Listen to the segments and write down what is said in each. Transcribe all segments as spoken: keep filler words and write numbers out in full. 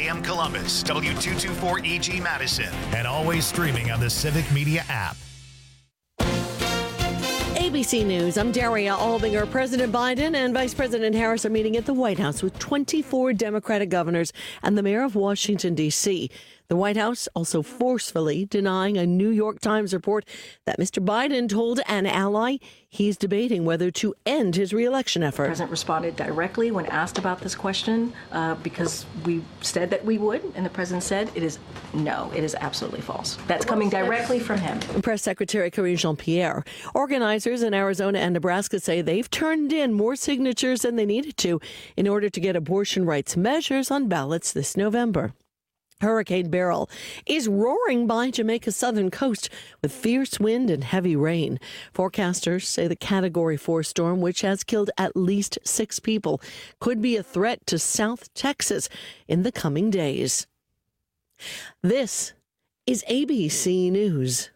M Columbus, W two twenty-four E G Madison, and always streaming on the Civic Media app. A B C News, I'm Daria Albinger. President Biden and Vice President Harris are meeting at the White House with twenty-four Democratic governors and the mayor of Washington, D C The White House also forcefully denying a New York Times report that Mister Biden told an ally he's debating whether to end his reelection effort. The president responded directly when asked about this question uh, because we said that we would, and the president said it is no, it is absolutely false. That's coming directly from him. Press Secretary Karine Jean-Pierre. Organizers in Arizona and Nebraska say they've turned in more signatures than they needed to in order to get abortion rights measures on ballots this November. Hurricane Beryl is roaring by Jamaica's southern coast with fierce wind and heavy rain. Forecasters say the Category four storm, which has killed at least six people, could be a threat to South Texas in the coming days. This is A B C News.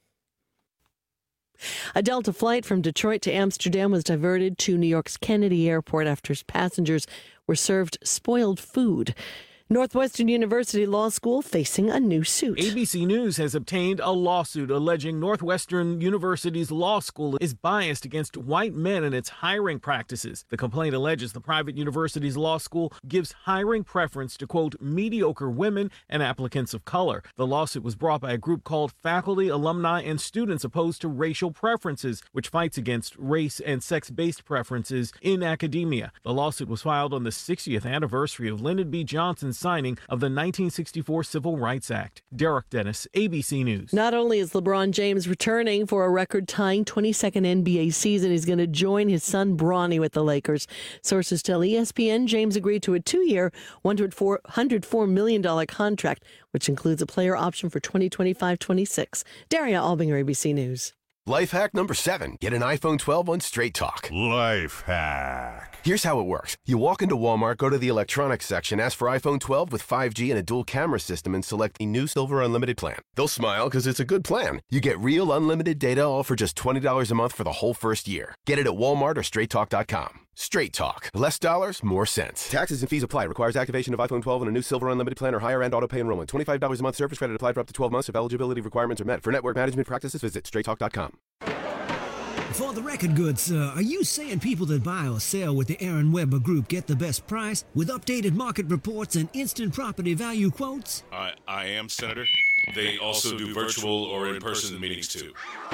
A Delta flight from Detroit to Amsterdam was diverted to New York's Kennedy Airport after passengers were served spoiled food. Northwestern University Law School facing a new suit. A B C News has obtained a lawsuit alleging Northwestern University's law school is biased against white men in its hiring practices. The complaint alleges the private university's law school gives hiring preference to, quote, mediocre women and applicants of color. The lawsuit was brought by a group called Faculty, Alumni, and Students Opposed to Racial Preferences, which fights against race and sex-based preferences in academia. The lawsuit was filed on the sixtieth anniversary of Lyndon B. Johnson's signing of the nineteen sixty-four Civil Rights Act. Derek Dennis, A B C News. Not only is LeBron James returning for a record-tying twenty-second N B A season, he's going to join his son Bronny with the Lakers. Sources tell E S P N James agreed to a two-year, one hundred four million dollars contract, which includes a player option for twenty twenty-five twenty-six. Daria Albinger, A B C News. Life hack number seven. Get an iPhone twelve on Straight Talk. Life hack. Here's how it works. You walk into Walmart, go to the electronics section, ask for iPhone twelve with five G and a dual camera system, and select the new Silver Unlimited plan. They'll smile because it's a good plan. You get real unlimited data all for just twenty dollars a month for the whole first year. Get it at Walmart or straight talk dot com. Straight Talk. Less dollars, more sense. Taxes and fees apply. Requires activation of iPhone twelve and a new Silver Unlimited plan or higher end auto pay enrollment. twenty-five dollars a month service credit applied for up to twelve months if eligibility requirements are met. For network management practices, visit straight talk dot com. For the record good, sir, are you saying people that buy or sell with the Aaron Weber Group get the best price with updated market reports and instant property value quotes? I, I am, Senator. They also do virtual or in-person meetings, too.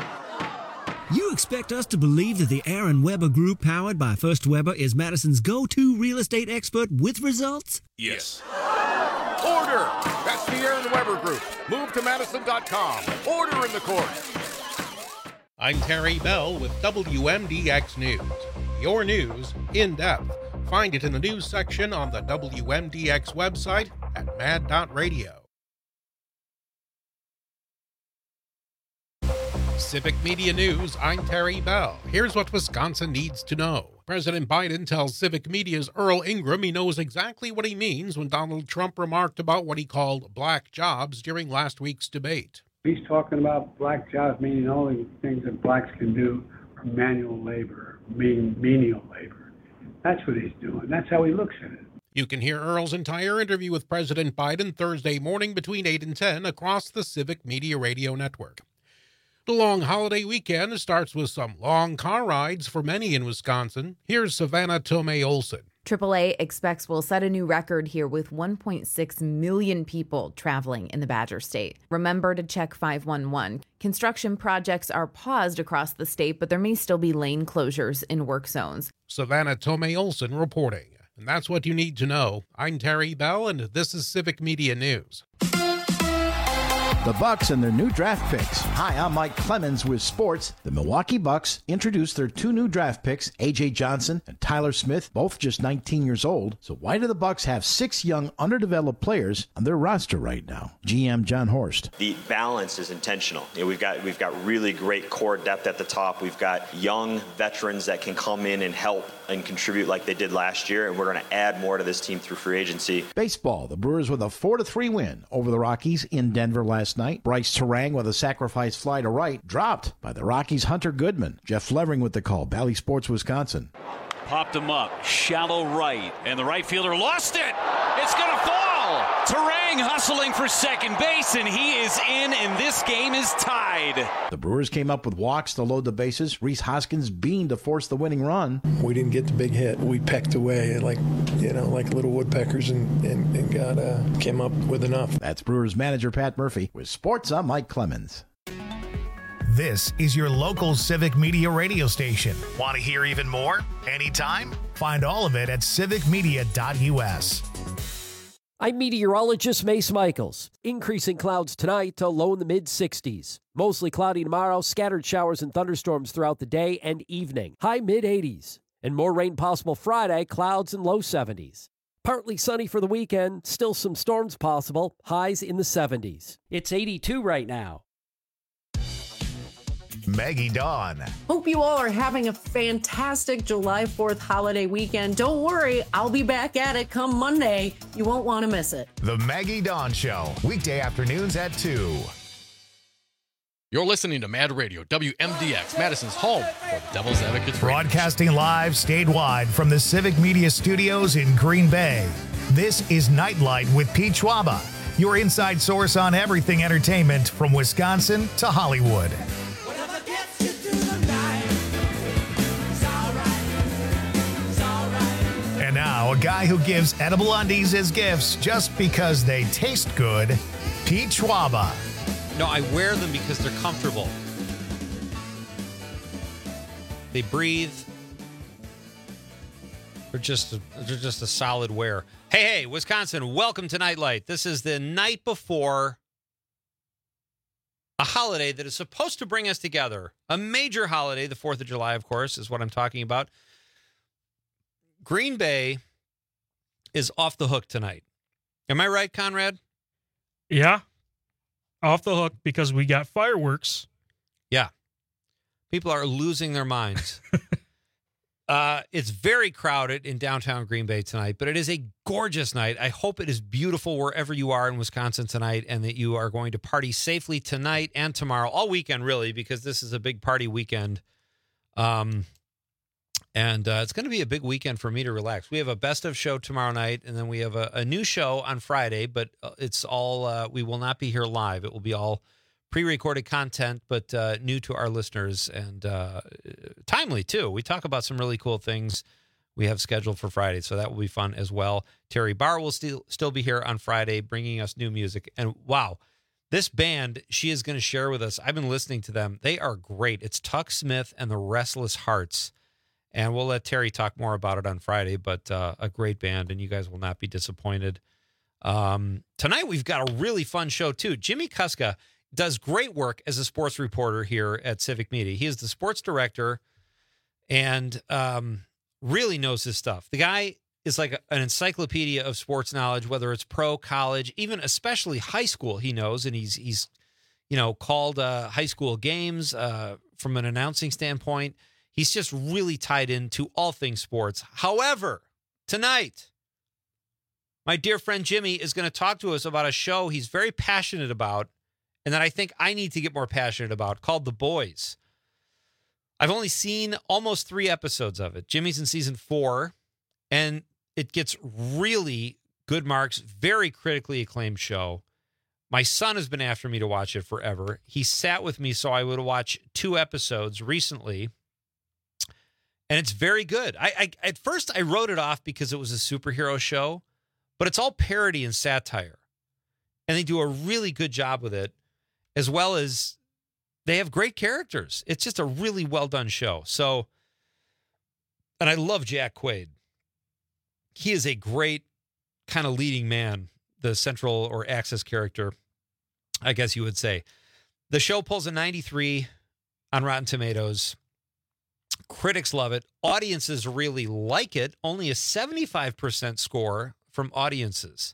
You expect us to believe that the Aaron Weber Group, powered by First Weber, is Madison's go-to real estate expert with results? Yes. Order! That's the Aaron Weber Group. Move to Madison dot com. Order in the court. I'm Terry Bell with W M D X News. Your news in depth. Find it in the news section on the W M D X website at mad dot radio. Civic Media News, I'm Terry Bell. Here's what Wisconsin needs to know. President Biden tells Civic Media's Earl Ingram he knows exactly what he means when Donald Trump remarked about what he called black jobs during last week's debate. He's talking about black jobs, meaning all the things that blacks can do for manual labor, mean menial labor. That's what he's doing. That's how he looks at it. You can hear Earl's entire interview with President Biden Thursday morning between eight and ten across the Civic Media Radio Network. The long holiday weekend starts with some long car rides for many in Wisconsin. Here's Savannah Tomei Olson. triple A expects we'll set a new record here with one point six million people traveling in the Badger State. Remember to check five one one. Construction projects are paused across the state, but there may still be lane closures in work zones. Savannah Tomei Olson reporting. And that's what you need to know. I'm Terry Bell, and this is Civic Media News. The Bucks and their new draft picks. Hi, I'm Mike Clemens with sports. The Milwaukee Bucks introduced their two new draft picks, A J Johnson and Tyler Smith, both just nineteen years old. So why do the Bucks have six young, underdeveloped players on their roster right now? G M John Horst. The balance is intentional. You know, we've got we've got really great core depth at the top. We've got young veterans that can come in and help and contribute like they did last year, and we're going to add more to this team through free agency. Baseball, the Brewers with a four to three win over the Rockies in Denver last night. Bryce Terang with a sacrifice fly to right, dropped by the Rockies' Hunter Goodman. Jeff Levering with the call. Bally Sports, Wisconsin. Popped him up, shallow right, and the right fielder lost it. It's going to fall. Terang hustling for second base, and he is in, and this game is tied. The Brewers came up with walks to load the bases. Rhys Hoskins beamed to force the winning run. We didn't get the big hit. We pecked away like, you know, like little woodpeckers and, and, and got uh, came up with enough. That's Brewers manager Pat Murphy. With sports, I'm Mike Clemens. This is your local Civic Media radio station. Want to hear even more? Anytime? Find all of it at civic media dot u s. I'm meteorologist Mace Michaels. Increasing clouds tonight to low in the mid sixties. Mostly cloudy tomorrow, scattered showers and thunderstorms throughout the day and evening. High mid eighties. And more rain possible Friday, clouds and low seventies. Partly sunny for the weekend, still some storms possible, highs in the seventies. It's eighty-two right now. Maggie Dawn. Hope you all are having a fantastic July fourth holiday weekend. Don't worry, I'll be back at it come Monday. You won't want to miss it. The Maggie Dawn Show, weekday afternoons at two. You're listening to Mad Radio, W M D X, Madison's home for the Devil's Advocates. Broadcasting live statewide from the Civic Media Studios in Green Bay. This is Nightlight with Pete Schwaba, your inside source on everything entertainment from Wisconsin to Hollywood. And now, a guy who gives edible undies as gifts just because they taste good, Pete Schwaba. No, I wear them because they're comfortable. They breathe. They're just a, they're just a solid wear. Hey, hey, Wisconsin, welcome to Nightlight. This is the night before a holiday that is supposed to bring us together. A major holiday, the fourth of July, of course, is what I'm talking about. Green Bay is off the hook tonight. Am I right, Conrad? Yeah. Off the hook because we got fireworks. Yeah. People are losing their minds. uh, it's very crowded in downtown Green Bay tonight, but it is a gorgeous night. I hope it is beautiful wherever you are in Wisconsin tonight and that you are going to party safely tonight and tomorrow, all weekend, really, because this is a big party weekend. Um, and uh, it's going to be a big weekend for me to relax. We have a best of show tomorrow night, and then we have a, a new show on Friday, but it's all, uh, we will not be here live. It will be all pre-recorded content, but uh, new to our listeners and uh, timely, too. We talk about some really cool things we have scheduled for Friday, so that will be fun as well. Terry Barr will still still be here on Friday bringing us new music. And wow, this band she is going to share with us, I've been listening to them. They are great. It's Tuck Smith and the Restless Hearts. And we'll let Terry talk more about it on Friday, but uh, a great band, and you guys will not be disappointed. Um, tonight, we've got a really fun show, too. Jimmy Kuska does great work as a sports reporter here at Civic Media. He is the sports director and um, really knows his stuff. The guy is like a, an encyclopedia of sports knowledge, whether it's pro, college, even especially high school he knows, and he's, he's you know, called uh, high school games uh, from an announcing standpoint. He's just really tied into all things sports. However, tonight, my dear friend Jimmy is going to talk to us about a show he's very passionate about and that I think I need to get more passionate about, called The Boys. I've only seen almost three episodes of it. Jimmy's in season four, and it gets really good marks, very critically acclaimed show. My son has been after me to watch it forever. He sat with me so I would watch two episodes recently. And it's very good. I, I at first I wrote it off because it was a superhero show, but it's all parody and satire. And they do a really good job with it, as well as they have great characters. It's just a really well done show. So, and I love Jack Quaid. He is a great kind of leading man, the central or access character, I guess you would say. The show pulls a ninety-three on Rotten Tomatoes. Critics love it. Audiences really like it. Only a seventy-five percent score from audiences.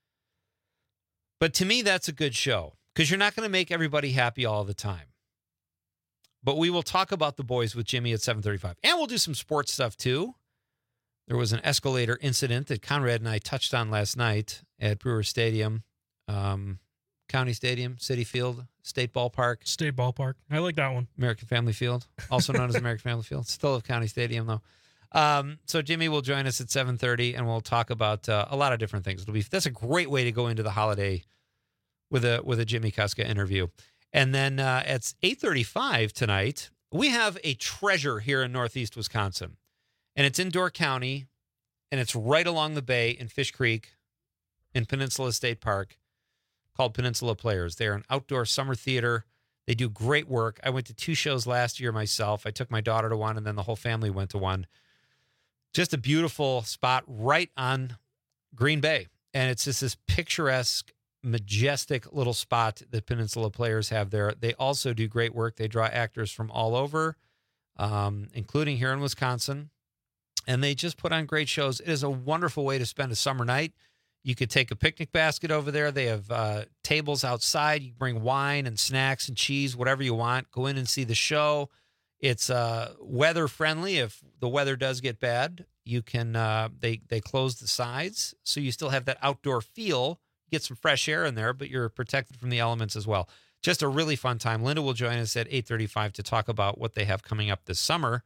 But to me, that's a good show because you're not going to make everybody happy all the time. But we will talk about The Boys with Jimmy at seven thirty-five. And we'll do some sports stuff, too. There was an escalator incident that Conrad and I touched on last night at Brewer Stadium. Um, County Stadium, City Field, State Ballpark. State Ballpark. I like that one. American Family Field, also known as American Family Field. Still a County Stadium, though. Um, so Jimmy will join us at seven thirty, and we'll talk about uh, a lot of different things. It'll be that's a great way to go into the holiday with a with a Jimmy Kuska interview. And then uh, at eight thirty-five tonight, we have a treasure here in Northeast Wisconsin, and it's in Door County, and it's right along the bay in Fish Creek, in Peninsula State Park, called Peninsula Players. They're an outdoor summer theater. They do great work. I went to two shows last year myself. I took my daughter to one, and then the whole family went to one. Just a beautiful spot right on Green Bay. And it's just this picturesque, majestic little spot that Peninsula Players have there. They also do great work. They draw actors from all over, um, including here in Wisconsin. And they just put on great shows. It is a wonderful way to spend a summer night. You could take a picnic basket over there. They have uh, tables outside. You can bring wine and snacks and cheese, whatever you want. Go in and see the show. It's uh, weather friendly. If the weather does get bad, you can. Uh, they they close the sides, so you still have that outdoor feel. Get some fresh air in there, but you're protected from the elements as well. Just a really fun time. Linda will join us at eight thirty-five to talk about what they have coming up this summer.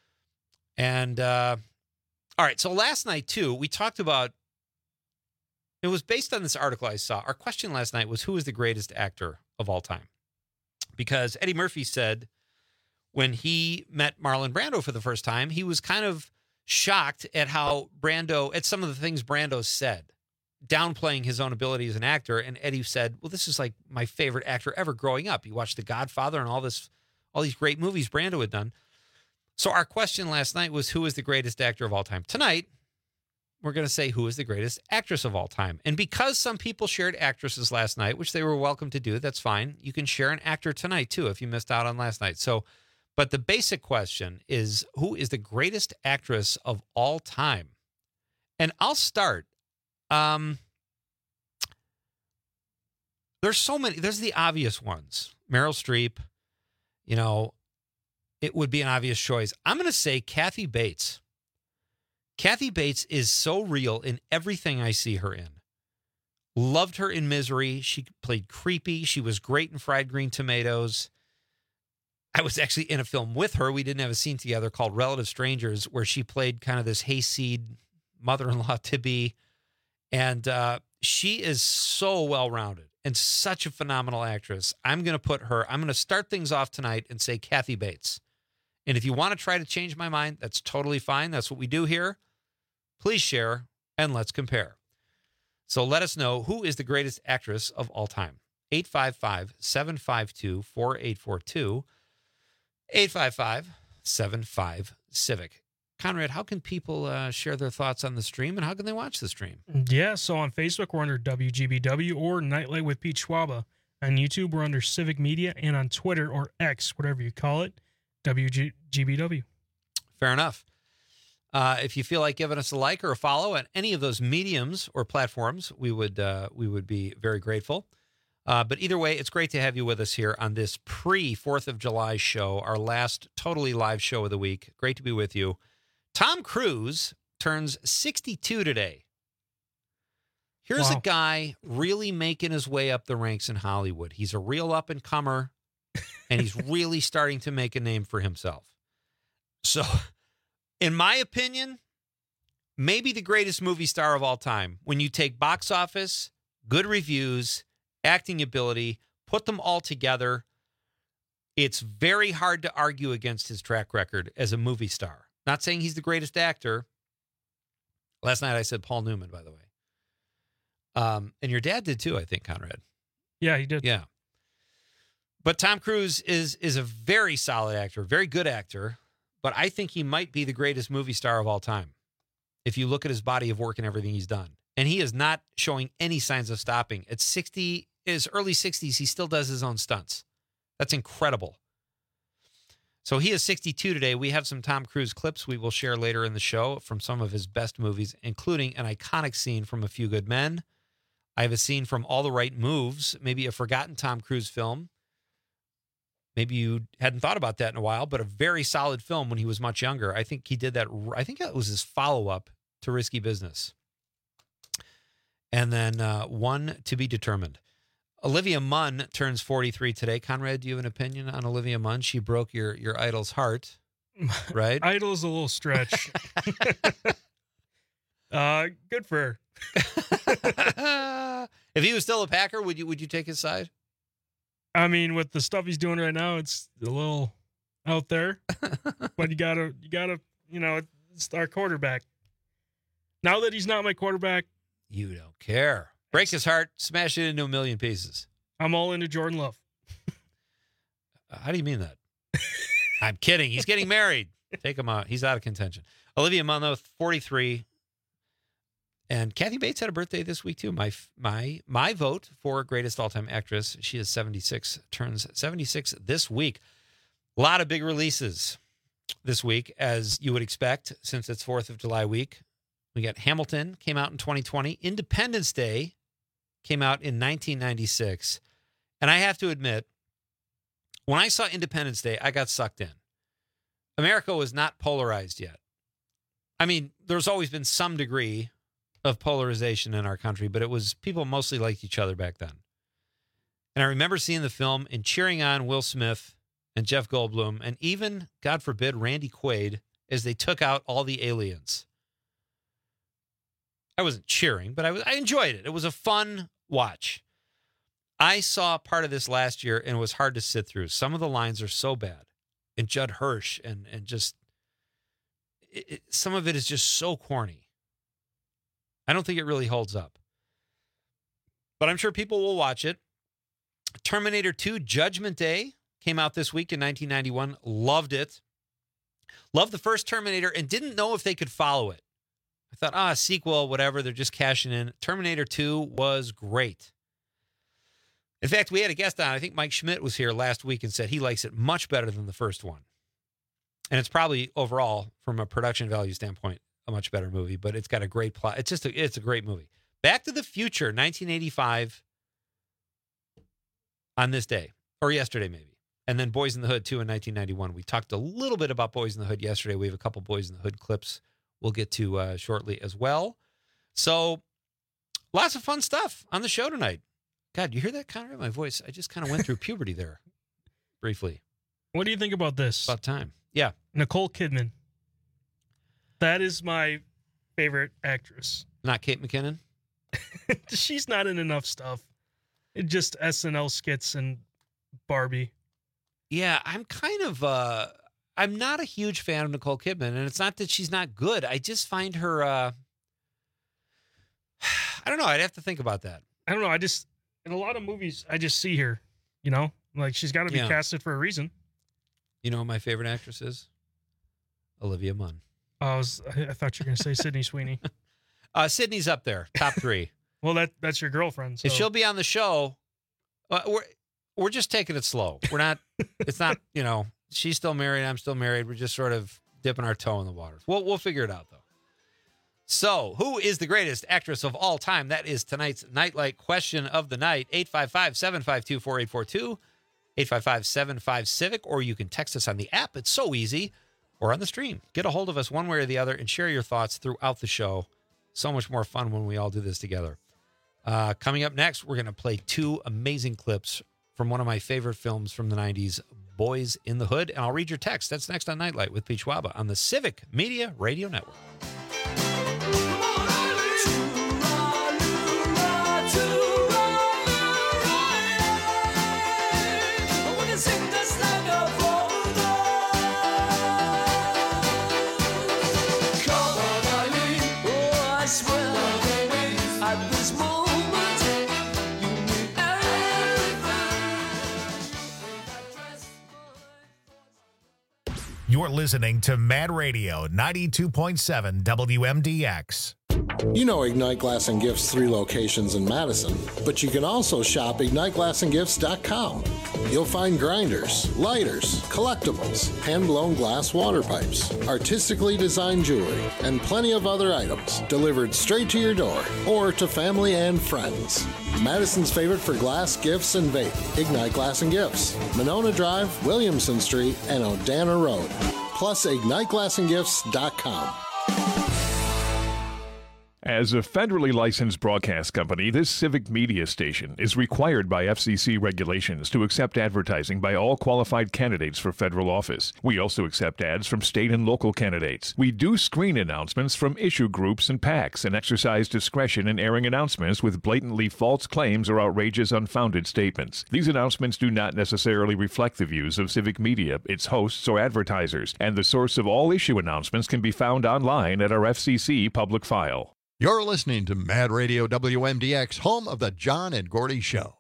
And uh, all right, so last night too, we talked about. It was based on this article I saw. Our question last night was, who is the greatest actor of all time? Because Eddie Murphy said when he met Marlon Brando for the first time, he was kind of shocked at how Brando, at some of the things Brando said, downplaying his own ability as an actor. And Eddie said, well, this is like my favorite actor ever growing up. You watched The Godfather and all this, all these great movies Brando had done. So our question last night was, who is the greatest actor of all time? Tonight, we're going to say who is the greatest actress of all time. And because some people shared actresses last night, which they were welcome to do, that's fine. You can share an actor tonight, too, if you missed out on last night. So, but the basic question is, who is the greatest actress of all time? And I'll start. Um, there's so many. There's the obvious ones. Meryl Streep, you know, it would be an obvious choice. I'm going to say Kathy Bates. Kathy Bates is so real in everything I see her in. Loved her in Misery. She played creepy. She was great in Fried Green Tomatoes. I was actually in a film with her. We didn't have a scene together called Relative Strangers, where she played kind of this hayseed mother-in-law to be. And uh, she is so well-rounded and such a phenomenal actress. I'm going to put her, I'm going to start things off tonight and say Kathy Bates. And if you want to try to change my mind, that's totally fine. That's what we do here. Please share and let's compare. So let us know, who is the greatest actress of all time. eight five five, seven five two, four eight four two. eight five five, seven five, Civic. Conrad, how can people uh, share their thoughts on the stream, and how can they watch the stream? Yeah, so on Facebook, we're under W G B W or Nightlight with Pete Schwaba. On YouTube, we're under Civic Media, and on Twitter or X, whatever you call it, W G B W. Fair enough. Uh, if you feel like giving us a like or a follow at any of those mediums or platforms, we would uh, we would be very grateful. Uh, but either way, it's great to have you with us here on this pre-fourth of July show, our last totally live show of the week. Great to be with you. Tom Cruise turns sixty-two today. Here's wow. a guy really making his way up the ranks in Hollywood. He's a real up-and-comer, and he's really starting to make a name for himself. So, in my opinion, maybe the greatest movie star of all time. When you take box office, good reviews, acting ability, put them all together, it's very hard to argue against his track record as a movie star. Not saying he's the greatest actor. Last night I said Paul Newman, by the way. Um, and your dad did too, I think, Conrad. Yeah, he did. Yeah. But Tom Cruise is is a very solid actor, very good actor, but I think he might be the greatest movie star of all time if you look at his body of work and everything he's done. And he is not showing any signs of stopping. At sixty, his early sixties, he still does his own stunts. That's incredible. So he is sixty-two today. We have some Tom Cruise clips we will share later in the show from some of his best movies, including an iconic scene from A Few Good Men. I have a scene from All the Right Moves, maybe a forgotten Tom Cruise film. Maybe you hadn't thought about that in a while, but a very solid film when he was much younger. I think he did that. I think that was his follow-up to Risky Business. And then uh, One to Be Determined. Olivia Munn turns forty-three today. Conrad, do you have an opinion on Olivia Munn? She broke your, your idol's heart. right? Idol is a little stretch. uh, good for her. If he was still a Packer, would you would you take his side? I mean, with the stuff he's doing right now, it's a little out there. But you gotta, you gotta, you know, it's our quarterback. Now that he's not my quarterback, you don't care. Break his heart, smash it into a million pieces. I'm all into Jordan Love. Uh, how do you mean that? I'm kidding. He's getting married. Take him out. He's out of contention. Olivia Munn, forty-three. And Kathy Bates had a birthday this week, too. My my my vote for greatest all-time actress. She is seventy-six, turns seventy-six this week. A lot of big releases this week, as you would expect, since it's fourth of July week. We got Hamilton, came out in twenty twenty. Independence Day came out in nineteen ninety-six. And I have to admit, when I saw Independence Day, I got sucked in. America was not polarized yet. I mean, there's always been some degree of polarization in our country, but it was people mostly liked each other back then. And I remember seeing the film and cheering on Will Smith and Jeff Goldblum and even, God forbid, Randy Quaid as they took out all the aliens. I wasn't cheering, but I was, I enjoyed it. It was a fun watch. I saw part of this last year, and it was hard to sit through. Some of the lines are so bad. And Judd Hirsch, and and just, it, it, some of it is just so corny. I don't think it really holds up. But I'm sure people will watch it. Terminator two Judgment Day came out this week in nineteen ninety-one. Loved it. Loved the first Terminator and didn't know if they could follow it. I thought, ah, sequel, whatever. They're just cashing in. Terminator two was great. In fact, we had a guest on. I think Mike Schmidt was here last week and said he likes it much better than the first one. And it's probably overall, from a production value standpoint, a much better movie, but it's got a great plot. It's just a, it's a great movie. Back to the Future, nineteen eighty-five, on this day, or yesterday maybe. And then Boys in the Hood, too, in nineteen ninety-one. We talked a little bit about Boys in the Hood yesterday. We have a couple Boys in the Hood clips we'll get to uh, shortly as well. So lots of fun stuff on the show tonight. God, you hear that, Connor, in my voice? I just kind of went through puberty there briefly. What do you think about this? About time. Yeah. Nicole Kidman. That is my favorite actress. Not Kate McKinnon? She's not in enough stuff. It just S N L skits and Barbie. Yeah, I'm kind of, uh, I'm not a huge fan of Nicole Kidman, and it's not that she's not good. I just find her, uh, I don't know. I'd have to think about that. I don't know. I just, in a lot of movies, I just see her, you know, like she's got to be Yeah. casted for a reason. You know who my favorite actress is? Olivia Munn. I was, I thought you were going to say Sydney Sweeney. Uh, Sydney's up there, top three. Well, that that's your girlfriend. So. If she'll be on the show, uh, we're we're just taking it slow. We're not. It's not. You know, she's still married. I'm still married. We're just sort of dipping our toe in the water. We'll we'll figure it out though. So, who is the greatest actress of all time? That is tonight's Nightlight question of the night. eight five five, seven five two, four eight four two, eight five five, seven five, Civic, or you can text us on the app. It's so easy, or on the stream. Get a hold of us one way or the other and share your thoughts throughout the show. So much more fun when we all do this together. Uh, coming up next, we're going to play two amazing clips from one of my favorite films from the nineties, Boys in the Hood. And I'll read your text. That's next on Nightlight with Pete Schwaba on the Civic Media Radio Network. You're listening to Mad Radio ninety-two point seven W M D X. You know Ignite Glass and Gifts' three locations in Madison, but you can also shop ignite glass and gifts dot com. You'll find grinders, lighters, collectibles, hand-blown glass water pipes, artistically designed jewelry, and plenty of other items delivered straight to your door or to family and friends. Madison's favorite for glass, gifts, and vape, Ignite Glass and Gifts, Monona Drive, Williamson Street, and Odana Road. Plus ignite glass and gifts dot com. As a federally licensed broadcast company, this civic media station is required by F C C regulations to accept advertising by all qualified candidates for federal office. We also accept ads from state and local candidates. We do screen announcements from issue groups and PACs and exercise discretion in airing announcements with blatantly false claims or outrageous, unfounded statements. These announcements do not necessarily reflect the views of civic media, its hosts, or advertisers, and the source of all issue announcements can be found online at our F C C public file. You're listening to Mad Radio W M D X, home of the John and Gordy Show.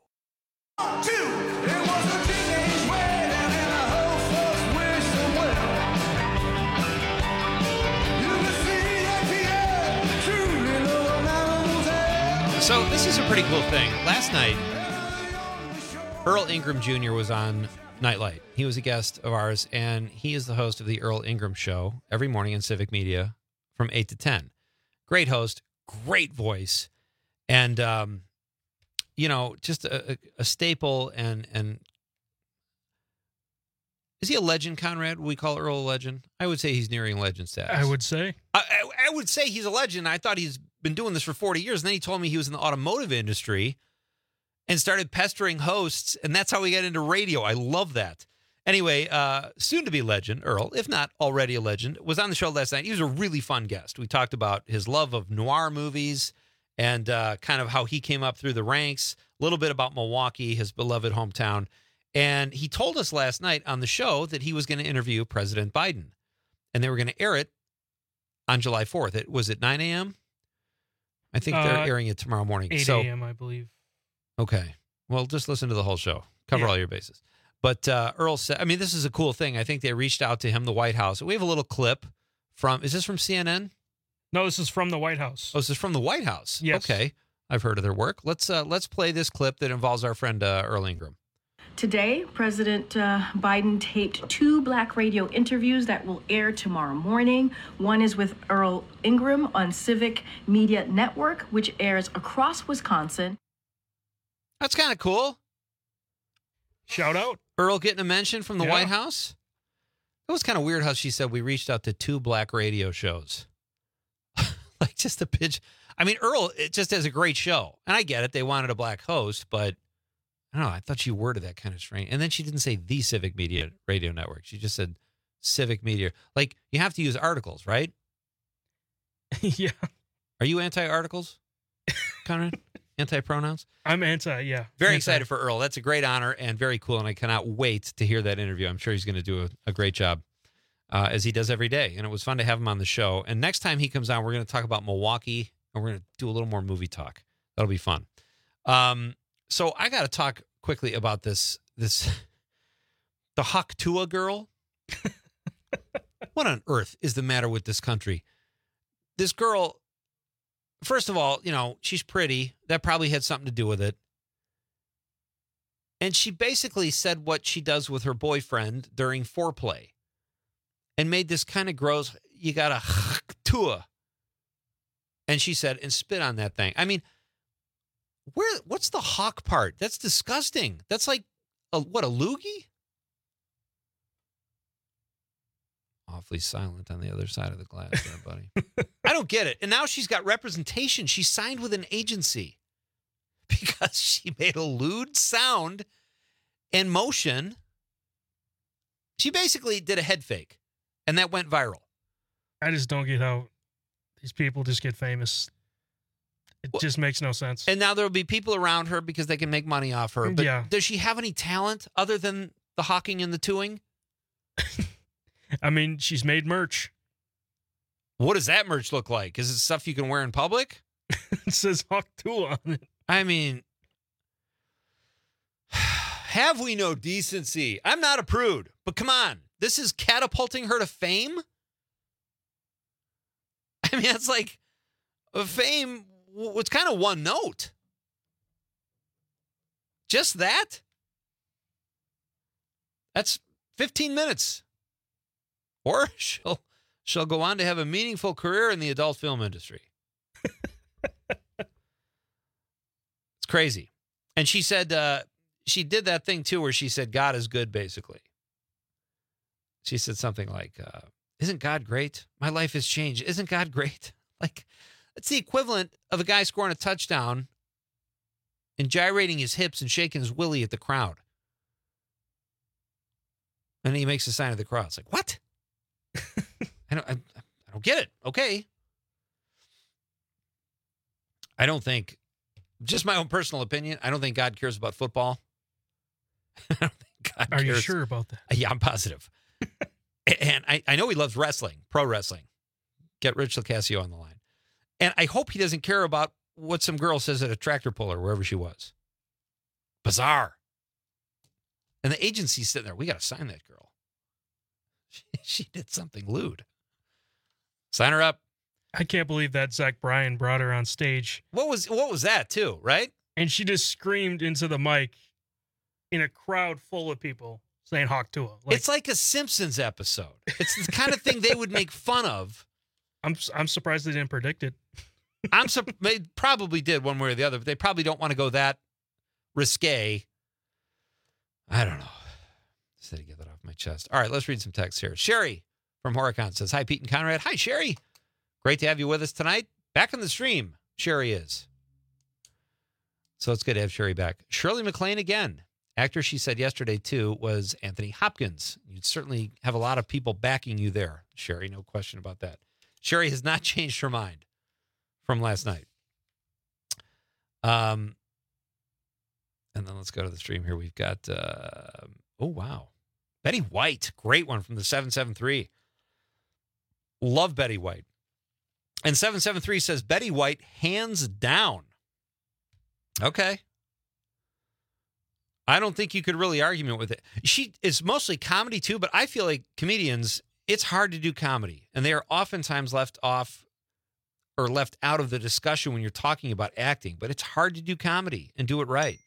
So this is a pretty cool thing. Last night, Earl Ingram Junior was on Nightlight. He was a guest of ours, and he is the host of the Earl Ingram Show every morning in Civic Media from eight to ten. Great host, great voice, and, um, you know, just a, a staple. And, and is he a legend, Conrad? Would we call Earl a legend? I would say he's nearing legend status. I would say. I, I, I would say he's a legend. I thought he's been doing this for forty years, and then he told me he was in the automotive industry and started pestering hosts, and that's how we got into radio. I love that. Anyway, uh, soon-to-be legend, Earl, if not already a legend, was on the show last night. He was a really fun guest. We talked about his love of noir movies and uh, kind of how he came up through the ranks, a little bit about Milwaukee, his beloved hometown. And he told us last night on the show that he was going to interview President Biden, and they were going to air it on July fourth. It was at nine a.m.? I think they're uh, airing it tomorrow morning. eight a.m., I believe. Okay. Well, just listen to the whole show. Cover yeah. all your bases. But uh, Earl said, I mean, this is a cool thing. I think they reached out to him, the White House. We have a little clip from, is this from C N N? No, this is from the White House. Oh, this is from the White House? Yes. Okay. I've heard of their work. Let's uh, let's play this clip that involves our friend uh, Earl Ingram. Today, President uh, Biden taped two Black radio interviews that will air tomorrow morning. One is with Earl Ingram on Civic Media Network, which airs across Wisconsin. That's kind of cool. Shout out. Earl getting a mention from the yeah. White House. It was kind of weird how she said we reached out to two black radio shows. Like just a pitch. I mean, Earl, it just has a great show. And I get it. They wanted a black host, but I don't know. I thought she worded that kind of strange. And then she didn't say the Civic Media Radio Network. She just said Civic Media. Like, you have to use articles, right? Yeah. Are you anti-articles, Conrad? Anti-pronouns? I'm anti, yeah. Very anti. excited for Earl. That's a great honor and very cool, and I cannot wait to hear that interview. I'm sure he's going to do a, a great job, uh, as he does every day. And it was fun to have him on the show. And next time he comes on, we're going to talk about Milwaukee, and we're going to do a little more movie talk. That'll be fun. Um, so I got to talk quickly about this, this the Hawk Tuah girl. What on earth is the matter with this country? This girl... First of all, you know, she's pretty. That probably had something to do with it. And she basically said what she does with her boyfriend during foreplay and made this kind of gross, you got a tua. And she said, and spit on that thing. I mean, where? What's the hawk part? That's disgusting. That's like, a, what, a loogie? Awfully silent on the other side of the glass there, buddy. I don't get it. And now she's got representation. She signed with an agency because she made a lewd sound and motion. She basically did a head fake, and that went viral. I just don't get how these people just get famous. It well, just makes no sense. And now there'll be people around her because they can make money off her. But yeah. Does she have any talent other than the hawking and the tooing? I mean, she's made merch. What does that merch look like? Is it stuff you can wear in public? It says Hawk Tuah on it. I mean, have we no decency? I'm not a prude, but come on. This is catapulting her to fame? I mean, it's like fame was kind of one note. Just that? That's fifteen minutes. Or she'll she'll go on to have a meaningful career in the adult film industry. It's crazy. And she said, uh, she did that thing too where she said, God is good, basically. She said something like, uh, isn't God great? My life has changed. Isn't God great? Like, It's the equivalent of a guy scoring a touchdown and gyrating his hips and shaking his willy at the crowd. And he makes a sign of the cross. Like, what? I don't I, I don't get it. Okay. I don't think, just my own personal opinion, I don't think God cares about football. I don't think God Are cares. you sure about that? Yeah, I'm positive. And I, I know he loves wrestling, pro wrestling. Get Rich Lacasio on the line. And I hope he doesn't care about what some girl says at a tractor puller, wherever she was. Bizarre. And the agency's sitting there. We got to sign that girl. She, she did something lewd. Sign her up. I can't believe that Zach Bryan brought her on stage. What was what was that too, right? And she just screamed into the mic in a crowd full of people saying Hawk Tua. Like, it's like a Simpsons episode. It's the kind of thing they would make fun of. I'm I'm surprised they didn't predict it. I'm sur- they probably did one way or the other, but they probably don't want to go that risque. I don't know. Just had to get that off my chest. All right, let's read some texts here. Sherry from Horicon says, hi, Pete and Conrad. Hi, Sherry. Great to have you with us tonight. Back on the stream, Sherry is. So it's good to have Sherry back. Shirley MacLaine again. Actor she said yesterday, too, was Anthony Hopkins. You'd certainly have a lot of people backing you there, Sherry. No question about that. Sherry has not changed her mind from last night. Um, and then let's go to the stream here. We've got, uh, oh, wow. Betty White. Great one from the seven seven three. Love Betty White. And seven seven three says, Betty White, hands down. Okay. I don't think you could really argue with it. She is mostly comedy, too, but I feel like comedians, it's hard to do comedy. And they are oftentimes left off or left out of the discussion when you're talking about acting. But it's hard to do comedy and do it right.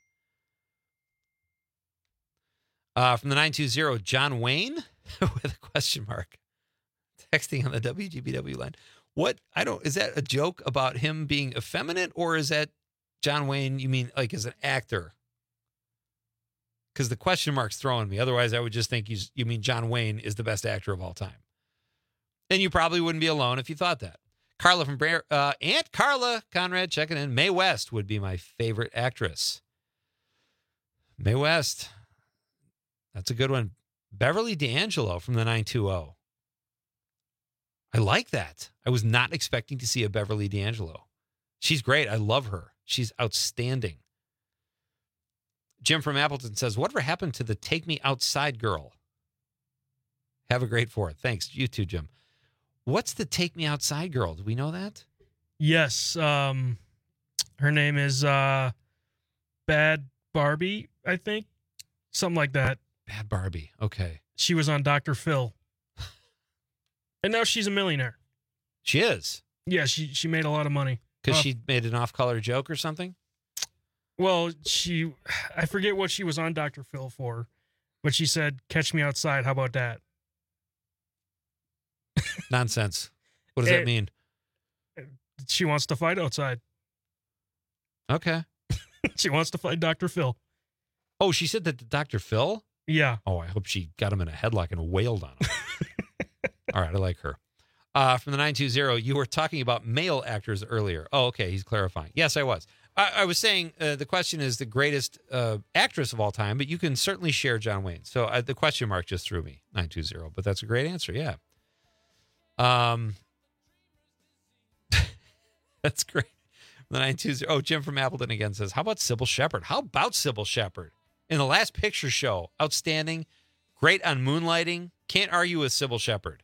Uh, from the nine two zero, John Wayne with a question mark. Texting on the W G B W line. What? I don't, is that a joke about him being effeminate, or is that John Wayne, you mean like as an actor? Because the question mark's throwing me. Otherwise, I would just think you, you mean John Wayne is the best actor of all time. And you probably wouldn't be alone if you thought that. Carla from Bra- uh, Aunt Carla Conrad checking in. Mae West would be my favorite actress. Mae West. That's a good one. Beverly D'Angelo from the nine two zero. I like that. I was not expecting to see a Beverly D'Angelo. She's great. I love her. She's outstanding. Jim from Appleton says, whatever happened to the Take Me Outside girl? Have a great fourth. Thanks. You too, Jim. What's the Take Me Outside girl? Do we know that? Yes. Um, her name is uh, Bad Barbie, I think. Something like that. Bad Barbie. Okay. She was on Doctor Phil. And now she's a millionaire. She is? Yeah, she, she made a lot of money. Because uh, she made an off-color joke or something? Well, she, I forget what she was on Doctor Phil for, but she said, catch me outside. How about that? Nonsense. What does it, that mean? She wants to fight outside. Okay. She wants to fight Doctor Phil. Oh, she said that to Doctor Phil? Yeah. Oh, I hope she got him in a headlock and wailed on him. All right, I like her. Uh, from the nine two zero, you were talking about male actors earlier. Oh, okay, he's clarifying. Yes, I was. I, I was saying uh, the question is the greatest uh, actress of all time, but you can certainly share John Wayne. So uh, the question mark just threw me, nine two zero, but that's a great answer, yeah. Um, That's great. The nine two zero. Oh, Jim from Appleton again says, how about Sybil Shepherd? How about Sybil Shepherd? In the Last Picture Show, outstanding, great on Moonlighting. Can't argue with Sybil Shepherd.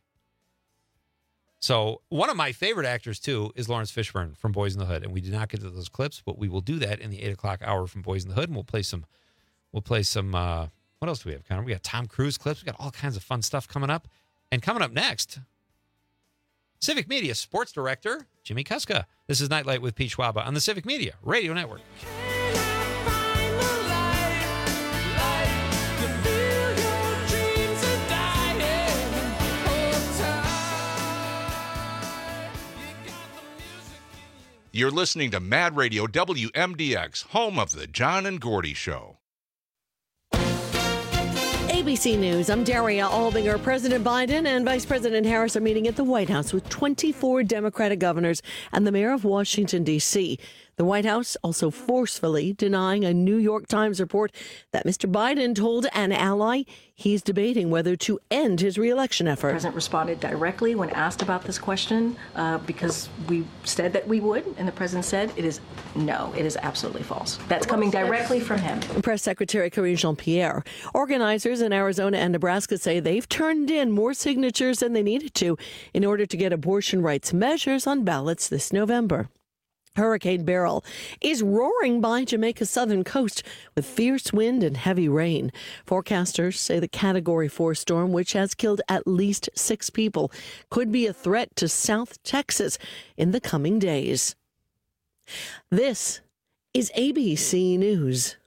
So one of my favorite actors, too, is Lawrence Fishburne from Boys in the Hood. And we did not get to those clips, but we will do that in the eight o'clock hour from Boys in the Hood. And we'll play some, we'll play some, uh, what else do we have, Connor? We got Tom Cruise clips. We got all kinds of fun stuff coming up. And coming up next, Civic Media Sports Director, Jimmy Kuska. This is Nightlight with Pete Schwaba on the Civic Media Radio Network. You're listening to Mad Radio W M D X, home of the John and Gordy Show. A B C News, I'm Daria Albinger. President Biden and Vice President Harris are meeting at the White House with twenty-four Democratic governors and the mayor of Washington, D C The White House also forcefully denying a New York Times report that Mister Biden told an ally he's debating whether to end his reelection effort. The president responded directly when asked about this question uh, because we said that we would, and the president said it is no, it is absolutely false. That's coming directly from him. Press Secretary Karine Jean-Pierre. Organizers in Arizona and Nebraska say they've turned in more signatures than they needed to in order to get abortion rights measures on ballots this November. Hurricane Beryl is roaring by Jamaica's southern coast with fierce wind and heavy rain. Forecasters say the Category four storm, which has killed at least six people, could be a threat to South Texas in the coming days. This is A B C News.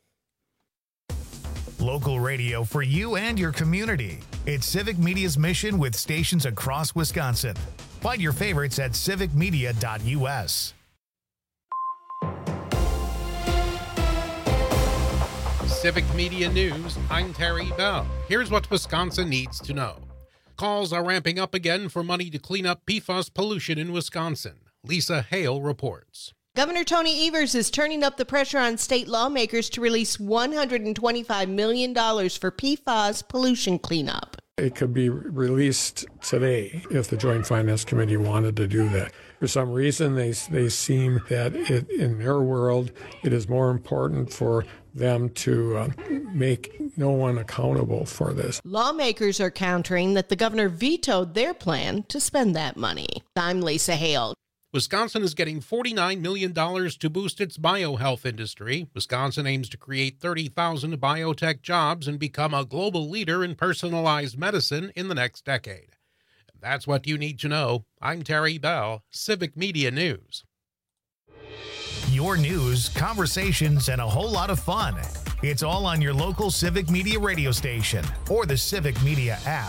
Local radio for you and your community. It's Civic Media's mission with stations across Wisconsin. Find your favorites at civic media dot U S. Civic Media News, I'm Terry Bell. Here's what Wisconsin needs to know. Calls are ramping up again for money to clean up P FAS pollution in Wisconsin. Lisa Hale reports. Governor Tony Evers is turning up the pressure on state lawmakers to release one hundred twenty-five million dollars for P FAS pollution cleanup. It could be released today if the Joint Finance Committee wanted to do that. For some reason, they they seem that it, in their world, it is more important for them to uh, make no one accountable for this. Lawmakers are countering that the governor vetoed their plan to spend that money. I'm Lisa Hale. Wisconsin is getting forty-nine million dollars to boost its biohealth industry. Wisconsin aims to create thirty thousand biotech jobs and become a global leader in personalized medicine in the next decade. That's what you need to know. I'm Terry Bell, Civic Media News. Your news, conversations, and a whole lot of fun. It's all on your local Civic Media radio station or the Civic Media app.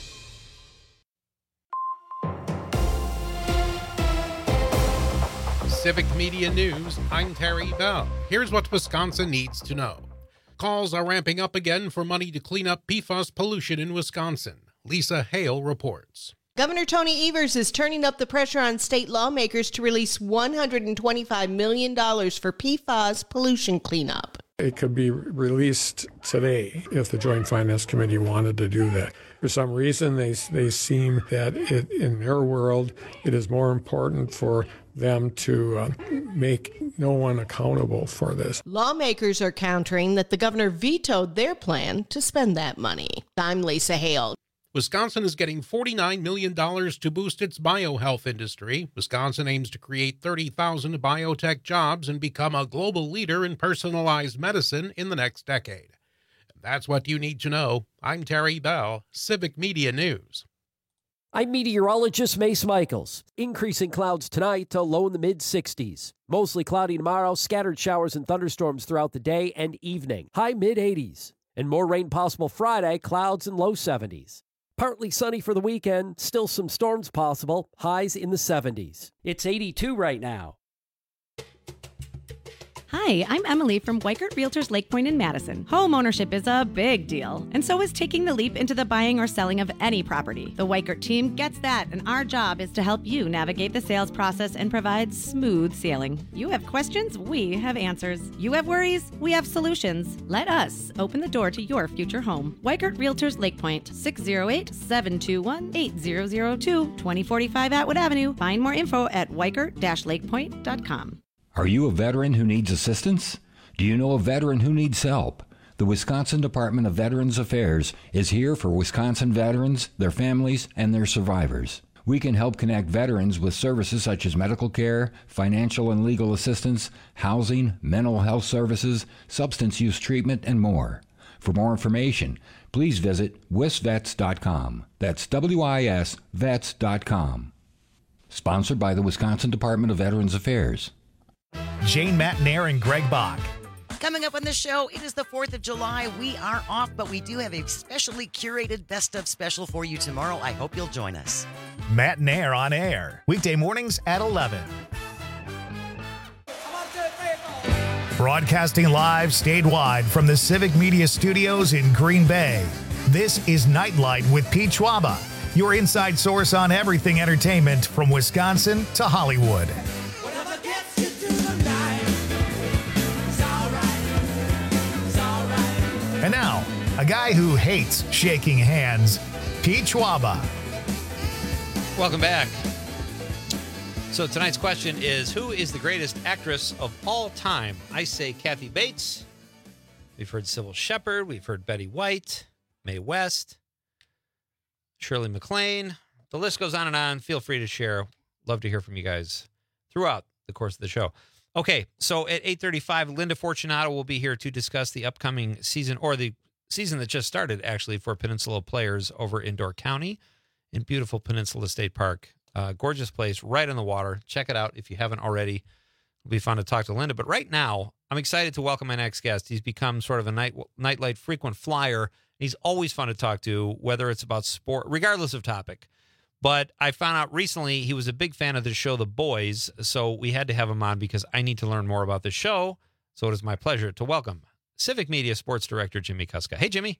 Civic Media News, I'm Terry Bell. Here's what Wisconsin needs to know. Calls are ramping up again for money to clean up P FAS pollution in Wisconsin. Lisa Hale reports. Governor Tony Evers is turning up the pressure on state lawmakers to release one hundred twenty-five million dollars for P FAS pollution cleanup. It could be released today if the Joint Finance Committee wanted to do that. For some reason, they they seem that it, in their world, it is more important for them to uh, make no one accountable for this. Lawmakers are countering that the governor vetoed their plan to spend that money. I'm Lisa Hale. Wisconsin is getting forty-nine million dollars to boost its biohealth industry. Wisconsin aims to create thirty thousand biotech jobs and become a global leader in personalized medicine in the next decade. That's what you need to know. I'm Terry Bell, Civic Media News. I'm meteorologist Mace Michaels. Increasing clouds tonight to low in the mid sixties. Mostly cloudy tomorrow, scattered showers and thunderstorms throughout the day and evening. High mid eighties. And more rain possible Friday, clouds in low seventies. Partly sunny for the weekend, still some storms possible, highs in the seventies. It's eighty-two right now. Hi, I'm Emily from Weikert Realtors Lake Point in Madison. Home ownership is a big deal, and so is taking the leap into the buying or selling of any property. The Weikert team gets that, and our job is to help you navigate the sales process and provide smooth sailing. You have questions, we have answers. You have worries, we have solutions. Let us open the door to your future home. Weikert Realtors Lake Point, six oh eight, seven two one, eight zero zero two, twenty forty-five Atwood Avenue. Find more info at weikert dash lake point dot com. Are you a veteran who needs assistance? Do you know a veteran who needs help? The Wisconsin Department of Veterans Affairs is here for Wisconsin veterans, their families, and their survivors. We can help connect veterans with services such as medical care, financial and legal assistance, housing, mental health services, substance use treatment, and more. For more information, please visit wisvets dot com. That's W I S vets dot com. Sponsored by the Wisconsin Department of Veterans Affairs. Jane Matnair and Greg Bach. Coming up on the show, it is the fourth of July. We are off, but we do have a specially curated best of special for you tomorrow. I hope you'll join us. Matnair on air, weekday mornings at eleven. Broadcasting live statewide from the Civic Media Studios in Green Bay, this is Nightlight with Pete Schwaba, your inside source on everything entertainment from Wisconsin to Hollywood. And now, a guy who hates shaking hands, Pete Schwaba. Welcome back. So tonight's question is, who is the greatest actress of all time? I say Kathy Bates. We've heard Sybil Shepherd. We've heard Betty White, Mae West, Shirley MacLaine. The list goes on and on. Feel free to share. Love to hear from you guys throughout the course of the show. Okay, so at eight thirty-five, Linda Fortunato will be here to discuss the upcoming season, or the season that just started, actually, for Peninsula players over in Door County in beautiful Peninsula State Park. Uh, gorgeous place, right on the water. Check it out if you haven't already. It'll be fun to talk to Linda. But right now, I'm excited to welcome my next guest. He's become sort of a night nightlight frequent flyer. He's always fun to talk to, whether it's about sport, regardless of topic. But I found out recently he was a big fan of the show The Boys, so we had to have him on because I need to learn more about the show. So it is my pleasure to welcome Civic Media Sports Director Jimmy Kuska. Hey, Jimmy.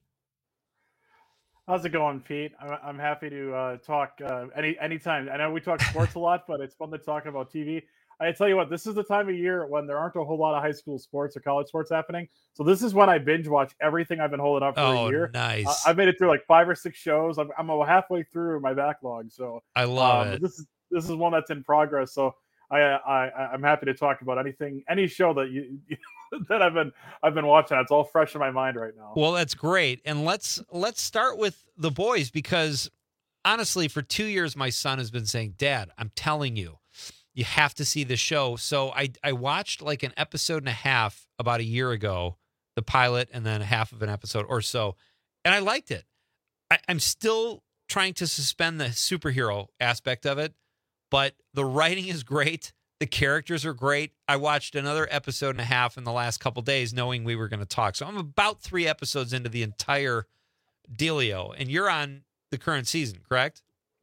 How's it going, Pete? I'm, I'm happy to uh, talk uh, any anytime. I know we talk sports a lot, but it's fun to talk about T V. I tell you what, this is the time of year when there aren't a whole lot of high school sports or college sports happening. So this is when I binge watch everything I've been holding up for oh, a year. Nice. Uh, I've made it through like five or six shows. I'm, I'm halfway through my backlog. So I love um, it. This is this is one that's in progress. So I, I I'm happy to talk about anything, any show that you that I've been I've been watching. It's all fresh in my mind right now. Well, that's great. And let's let's start with The Boys, because honestly, for two years, my son has been saying, Dad, I'm telling you, you have to see the show. So I, I watched like an episode and a half about a year ago, the pilot, and then half of an episode or so. And I liked it. I, I'm still trying to suspend the superhero aspect of it, but the writing is great. The characters are great. I watched another episode and a half in the last couple days knowing we were going to talk. So I'm about three episodes into the entire dealio, and you're on the current season, correct?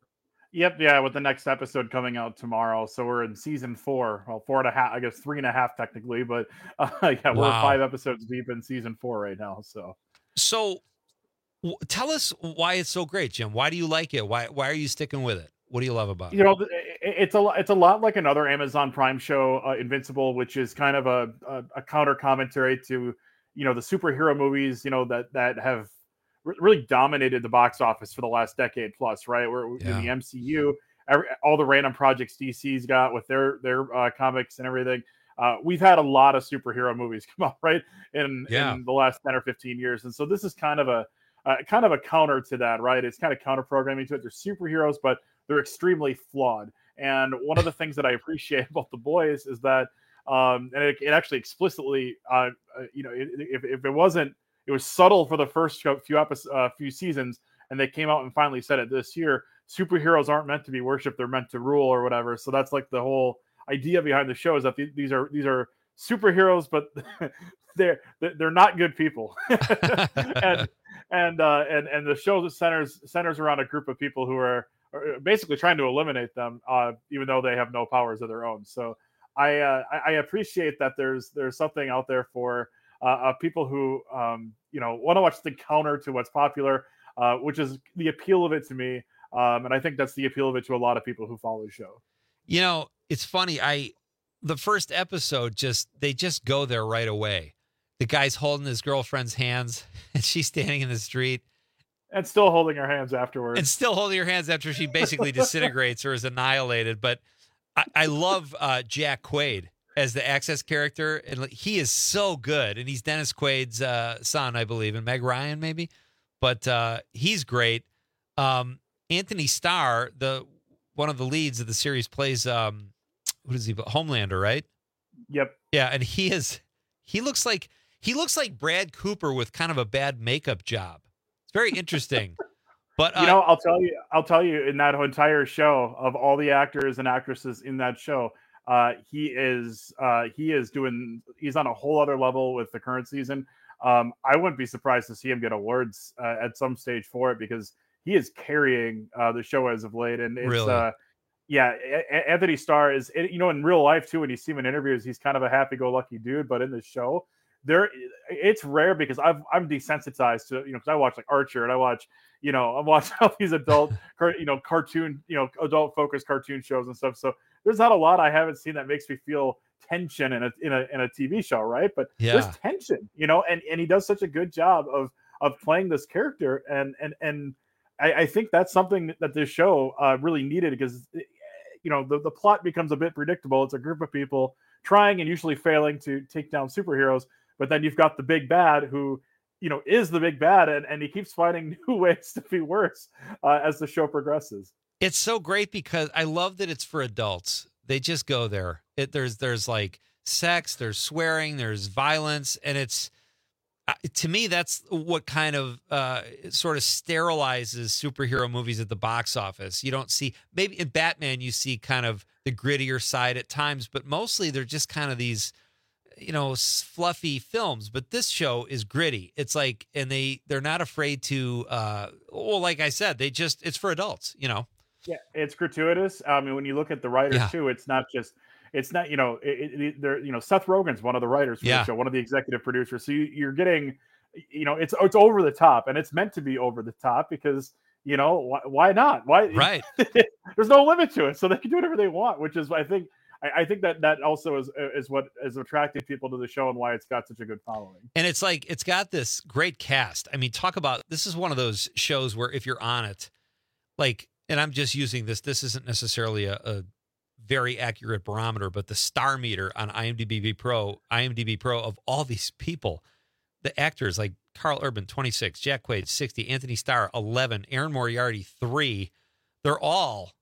Yep, yeah, with the next episode coming out tomorrow. So we're in season four. Well, four and a half, I guess three and a half technically, but uh, yeah, we're Wow. five episodes deep in season four right now. So, so w- tell us why it's so great, Jim. Why do you like it? Why why are you sticking with it? What do you love about it? You know, it's a it's a lot like another Amazon Prime show, uh, Invincible, which is kind of a, a a counter commentary to, you know, the superhero movies, you know, that that have really dominated the box office for the last decade plus, right? We're Yeah. in the M C U, every, all the random projects D C's got with their their uh, comics and everything. Uh, we've had a lot of superhero movies come out, right, in Yeah. in the last ten or fifteen years, and so this is kind of a uh, kind of a counter to that, right? It's kind of counter programming to it. They're superheroes, but they're extremely flawed. And one of the things that I appreciate about The Boys is that, um, and it, it actually explicitly, uh, uh, you know, it, if, if it wasn't, it was subtle for the first few episodes, uh, few seasons, and they came out and finally said it this year. Superheroes aren't meant to be worshipped; they're meant to rule, or whatever. So that's like the whole idea behind the show, is that th- these are these are superheroes, but they're they're not good people. and and uh, and and the show centers centers around a group of people who are basically trying to eliminate them, uh, even though they have no powers of their own. So I uh, I appreciate that there's there's something out there for uh, uh, people who um, you know want to watch the counter to what's popular, uh, which is the appeal of it to me, um, and I think that's the appeal of it to a lot of people who follow the show. You know, it's funny. I the first episode just they just go there right away. The guy's holding his girlfriend's hands, and she's standing in the street. And still holding her hands afterwards. And still holding her hands after she basically disintegrates or is annihilated. But I, I love uh, Jack Quaid as the Access character. And he is so good. And he's Dennis Quaid's uh, son, I believe, and Meg Ryan maybe. But uh, he's great. Um, Anthony Starr, the one of the leads of the series, plays, um, what is he, Homelander, right? Yep. Yeah, and he is, he looks like, he looks like Brad Cooper with kind of a bad makeup job. Very interesting. But uh, you know, I'll tell you, I'll tell you, in that entire show, of all the actors and actresses in that show, uh, he is uh, he is doing he's on a whole other level with the current season. Um, I wouldn't be surprised to see him get awards uh, at some stage for it, because he is carrying uh, the show as of late. And it's Really? uh, yeah, A- Anthony Starr is, you know, in real life too, when you see him in interviews, he's kind of a happy-go-lucky dude, but in the show, there, it's rare because I've, I'm desensitized to, you know, because I watch like Archer and I watch, you know, I'm watching all these adult, you know, cartoon, you know, adult-focused cartoon shows and stuff. So there's not a lot I haven't seen that makes me feel tension in a in a in a T V show, right? But Yeah. there's tension, you know, and and he does such a good job of of playing this character, and and and I, I think that's something that this show uh, really needed, because you know the, the plot becomes a bit predictable. It's a group of people trying and usually failing to take down superheroes, but then you've got the big bad who, you know, is the big bad, and, and he keeps finding new ways to be worse uh, as the show progresses. It's so great because I love that it's for adults. They just go there. It, there's there's like sex, there's swearing, there's violence, and it's uh, to me that's what kind of uh, sort of sterilizes superhero movies at the box office. You don't see, maybe in Batman you see kind of the grittier side at times, but mostly they're just kind of these, you know, fluffy films. But this show is gritty. It's like, and they they're not afraid to. Uh, well, like I said, they just it's for adults. You know. Yeah, it's gratuitous. I mean, when you look at the writers Yeah. too, it's not just, it's not, you know, it, it, they're, you know, Seth Rogen's one of the writers for Yeah. the show, one of the executive producers. So you, you're getting, you know, it's it's over the top, and it's meant to be over the top because, you know, why, why not? Why? Right. There's no limit to it, so they can do whatever they want, which is, I think, I, I think that that also is is what is attracting people to the show and why it's got such a good following. And it's like, it's got this great cast. I mean, talk about, this is one of those shows where if you're on it, like, and I'm just using this, this isn't necessarily a, a very accurate barometer, but the star meter on IMDb Pro, IMDb Pro of all these people, the actors like Carl Urban, twenty-six, Jack Quaid, sixty, Anthony Starr, eleven, Aaron Moriarty, three. They're all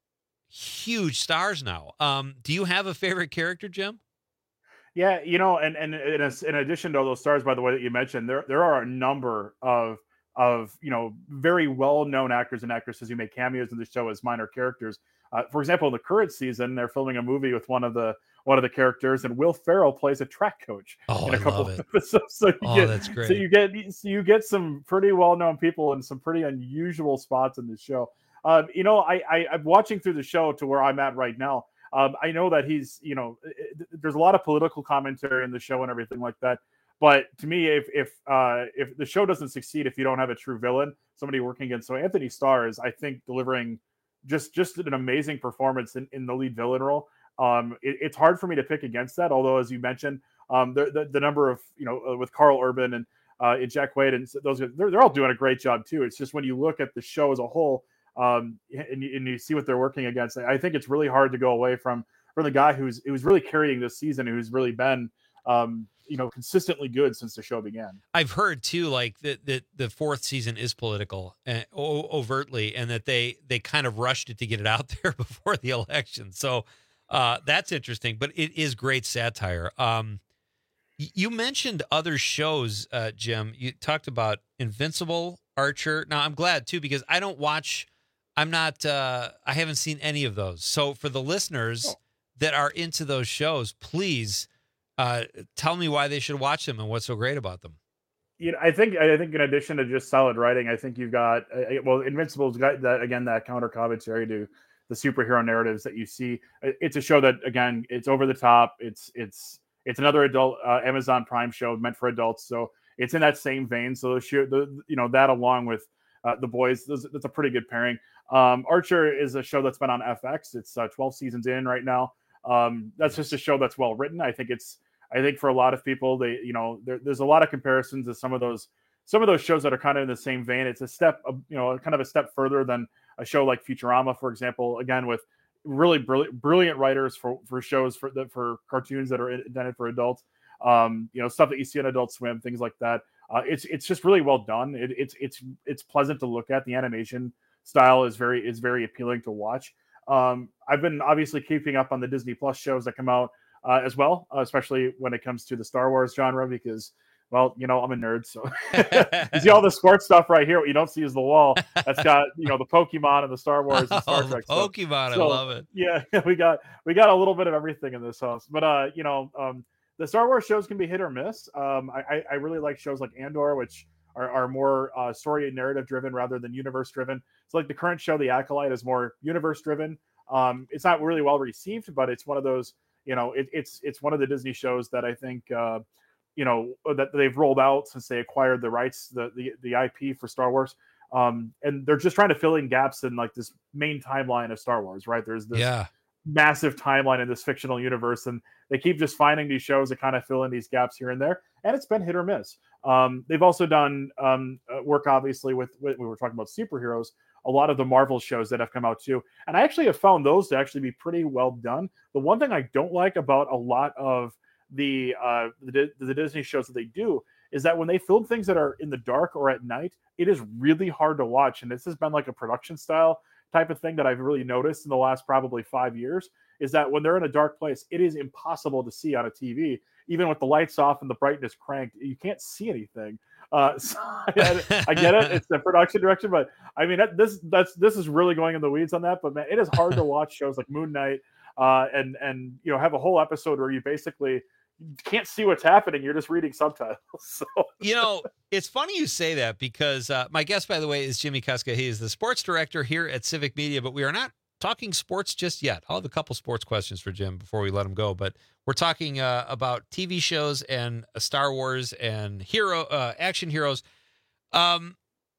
huge stars now. Um, do you have a favorite character, Jim? Yeah, you know, and and in, a, in addition to all those stars, by the way, that you mentioned, there there are a number of of you know very well known actors and actresses who make cameos in the show as minor characters. Uh, for example, in the current season, they're filming a movie with one of the one of the characters, and Will Ferrell plays a track coach Oh, in a I couple love it. of episodes. So you Oh, get, that's great. So you get so you get some pretty well known people and some pretty unusual spots in the show. Um, you know, I, I I'm watching through the show to where I'm at right now. Um, I know that he's, you know, it, there's a lot of political commentary in the show and everything like that. But to me, if if uh, if the show doesn't succeed, if you don't have a true villain, somebody working against, so Anthony Starr is, I think, delivering just just an amazing performance in, in the lead villain role. Um, it, it's hard for me to pick against that, although, as you mentioned, um, the, the the number of, you know, uh, with Carl Urban and uh, and Jack Quaid and those guys, they're, they're all doing a great job too. It's just when you look at the show as a whole, um, and, you, and you see what they're working against, I think it's really hard to go away from from the guy who's who's really carrying this season, who's really been, um, you know, consistently good since the show began. I've heard too, like that that the fourth season is political and o- overtly, and that they they kind of rushed it to get it out there before the election. So uh, that's interesting, but it is great satire. Um, y- you mentioned other shows, uh, Jim. You talked about Invincible, Archer. Now I'm glad too, because I don't watch. I'm not. Uh, I haven't seen any of those. So for the listeners Oh. that are into those shows, please. Uh, tell me why they should watch them and what's so great about them. You know, I think I think in addition to just solid writing, I think you've got uh, well, Invincible's got that, again, that counter commentary to the superhero narratives that you see. It's a show that, again, it's over the top. It's it's it's another adult uh, Amazon Prime show meant for adults, so it's in that same vein. So the, show, the you know that along with uh, The Boys, those, that's a pretty good pairing. Um, Archer is a show that's been on F X. It's uh, twelve seasons in right now. Um, that's just a show that's well written. I think it's. I think for a lot of people, they, you know, there, there's a lot of comparisons to some of those, some of those shows that are kind of in the same vein. It's a step, you know, kind of a step further than a show like Futurama, for example. Again, with really brilliant, brilliant writers for, for shows for the, for cartoons that are intended for adults. Um, you know, stuff that you see on Adult Swim, things like that. Uh, it's it's just really well done. It, it's it's it's pleasant to look at. The animation style is very is very appealing to watch. Um, I've been obviously keeping up on the Disney Plus shows that come out. Uh, as well, uh, especially when it comes to the Star Wars genre, because, well, you know, I'm a nerd, so you see all the sports stuff right here. What you don't see is the wall that's got, you know, the Pokemon and the Star Wars and Star Oh, Trek the stuff. Pokemon, So, I love it. Yeah, we got we got a little bit of everything in this house, but uh, you know, um, the Star Wars shows can be hit or miss. Um, I I, I really like shows like Andor, which are, are more uh, story and narrative driven rather than universe driven. So like the current show, The Acolyte, is more universe driven. Um, it's not really well received, but it's one of those, you know, it, it's it's one of the Disney shows that I think, uh, you know, that they've rolled out since they acquired the rights, the the, the I P for Star Wars. Um, and they're just trying to fill in gaps in like this main timeline of Star Wars, right? There's this Yeah. massive timeline in this fictional universe, and they keep just finding these shows that kind of fill in these gaps here and there, and it's been hit or miss. Um, they've also done um, uh, work, obviously, with, with we were talking about superheroes, a lot of the Marvel shows that have come out too, and I actually have found those to actually be pretty well done. The one thing I don't like about a lot of the uh, the, the Disney shows that they do is that when they film things that are in the dark or at night, it is really hard to watch, and this has been like a production style type of thing that I've really noticed in the last probably five years, is that when they're in a dark place, it is impossible to see on a T V, even with the lights off and the brightness cranked. You can't see anything. Uh, so I, I get it; it's the production direction, but I mean, that, this that's this is really going in the weeds on that. But man, it is hard to watch shows like Moon Knight, uh, and and you know have a whole episode where you basically can't see what's happening. You're just reading subtitles. So. You know, it's funny you say that because uh, my guest, by the way, is Jimmy Kuska. He is the sports director here at Civic Media, but we are not talking sports just yet. I'll have a couple sports questions for Jim before we let him go, but we're talking uh, about T V shows and uh, Star Wars and hero uh, action heroes. Um,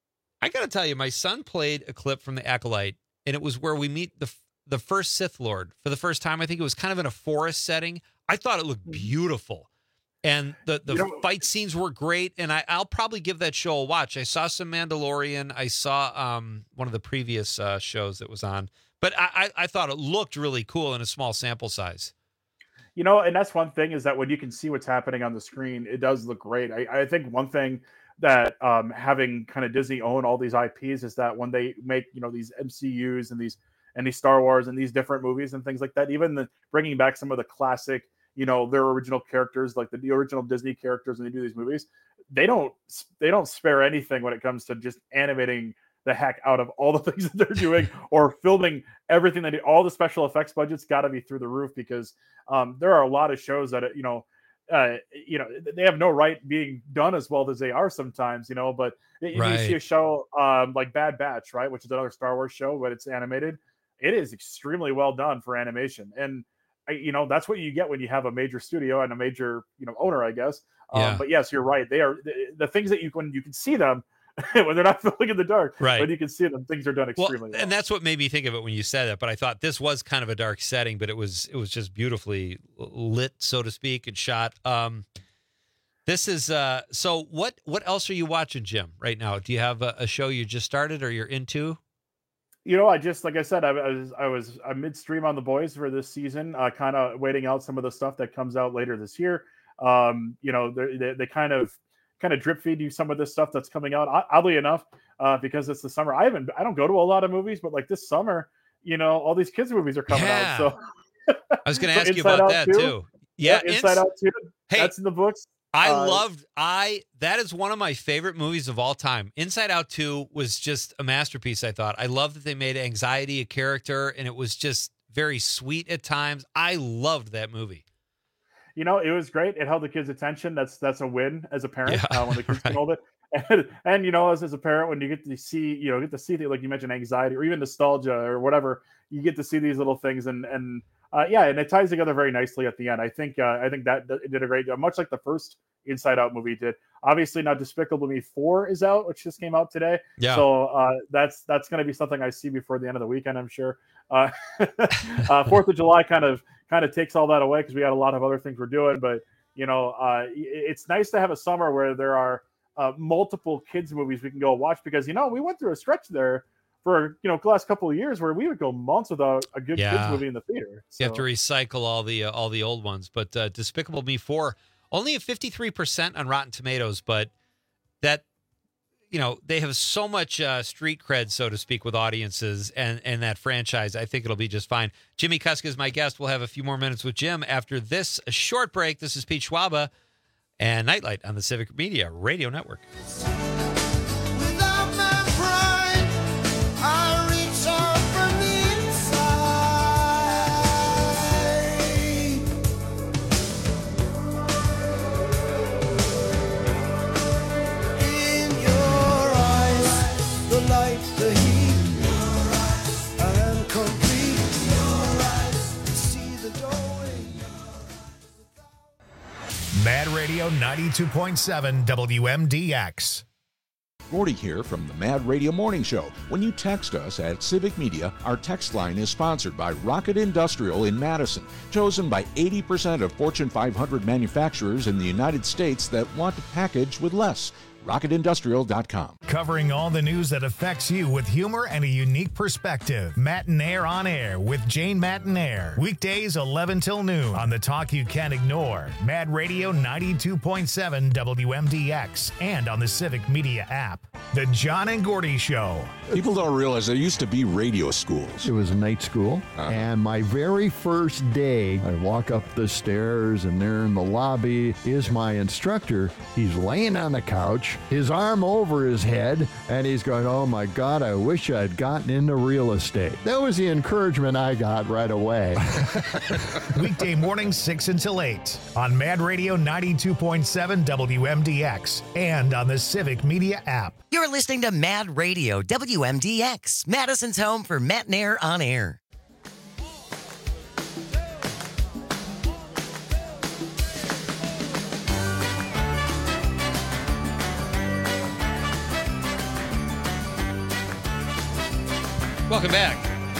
I got to tell you, my son played a clip from The Acolyte, and it was where we meet the the first Sith Lord for the first time. I think it was kind of in a forest setting. I thought it looked beautiful. And the, the you know, fight scenes were great, and I, I'll probably give that show a watch. I saw some Mandalorian. I saw um, one of the previous uh, shows that was on. But I, I, I thought it looked really cool in a small sample size. You know, and that's one thing is that when you can see what's happening on the screen, it does look great. I, I think one thing that um, having kind of Disney own all these I Ps is that when they make, you know, these M C Us and these and these Star Wars and these different movies and things like that, even the, bringing back some of the classic, you know, their original characters, like the, the original Disney characters when they do these movies, they don't they don't spare anything when it comes to just animating the heck out of all the things that they're doing or filming everything they do. All the special effects budgets got to be through the roof because um, there are a lot of shows that, you know, uh, you know, they have no right being done as well as they are sometimes, you know, but right. You see a show um, like Bad Batch, right, which is another Star Wars show, but it's animated. It is extremely well done for animation. And you know, that's what you get when you have a major studio and a major, you know, owner, I guess. Yeah. Um, but yes, you're right. They are the, the things that you, when you can see them when they're not filming in the dark, right. when you can see them, things are done extremely well, well. And that's what made me think of it when you said that. But I thought this was kind of a dark setting, but it was, it was just beautifully lit, so to speak, and shot. Um, this is, uh, so what, what else are you watching, Jim, right now? Do you have a, a show you just started or you're into? You know, I just, like I said, I, I was, I was uh, midstream on The Boys for this season, uh, kind of waiting out some of the stuff that comes out later this year. Um, you know, they, they kind of, kind of drip feed you some of this stuff that's coming out. Oddly enough, uh, because it's the summer, I haven't, I don't go to a lot of movies, but like this summer, you know, all these kids movies are coming yeah. out. So I was going to so ask you about that too. too. Yeah, yeah Inside Out too. Hey, that's in the books. I uh, loved, I, that is one of my favorite movies of all time. Inside Out two was just a masterpiece, I thought. I love that they made anxiety a character, and it was just very sweet at times. I loved that movie. You know, it was great. It held the kids' attention. That's that's a win as a parent yeah, uh, when the kids right. can hold it. And, and you know, as, as a parent, when you get to see, you know, get to see things like you mentioned, anxiety or even nostalgia or whatever, you get to see these little things, and and uh, yeah, and it ties together very nicely at the end. I think uh, I think that, that it did a great job, much like the first Inside Out movie did. Obviously, now Despicable Me four is out, which just came out today. Yeah. So uh, that's that's going to be something I see before the end of the weekend, I'm sure. Uh, uh, Fourth of July kind of kind of takes all that away because we had a lot of other things we're doing. But you know, uh, it's nice to have a summer where there are uh, multiple kids movies we can go watch because you know we went through a stretch there for you know the last couple of years where we would go months without a good yeah. kids movie in the theater. So. You have to recycle all the uh, all the old ones. But uh, Despicable Me four only a fifty-three percent on Rotten Tomatoes, but that you know they have so much uh, street cred, so to speak, with audiences and and that franchise. I think it'll be just fine. Jimmy Kuska is my guest. We'll have a few more minutes with Jim after this short break. This is Pete Schwaba and Nightlight on the Civic Media Radio Network. ninety-two point seven W M D X. Gordy here from the Mad Radio Morning Show. When you text us at Civic Media, our text line is sponsored by Rocket Industrial in Madison, chosen by eighty percent of Fortune five hundred manufacturers in the United States that want to package with less. rocket industrial dot com. Covering all the news that affects you with humor and a unique perspective. Matinaire on Air with Jane Matinaire. Weekdays eleven till noon on the talk you can't ignore. Mad Radio ninety-two point seven W M D X and on the Civic Media app. The John and Gordy Show. People don't realize there used to be radio schools. It was a night school, uh-huh. and my very first day, I walk up the stairs, and there in the lobby is my instructor. He's laying on the couch, his arm over his head, and he's going, oh my God, I wish I'd gotten into real estate. That was the encouragement I got right away. Weekday mornings six until eight on Mad Radio ninety-two point seven W M D X and on the Civic Media app. You're listening to Mad Radio W M D X, Madison's home for Matinaire on Air. Welcome back.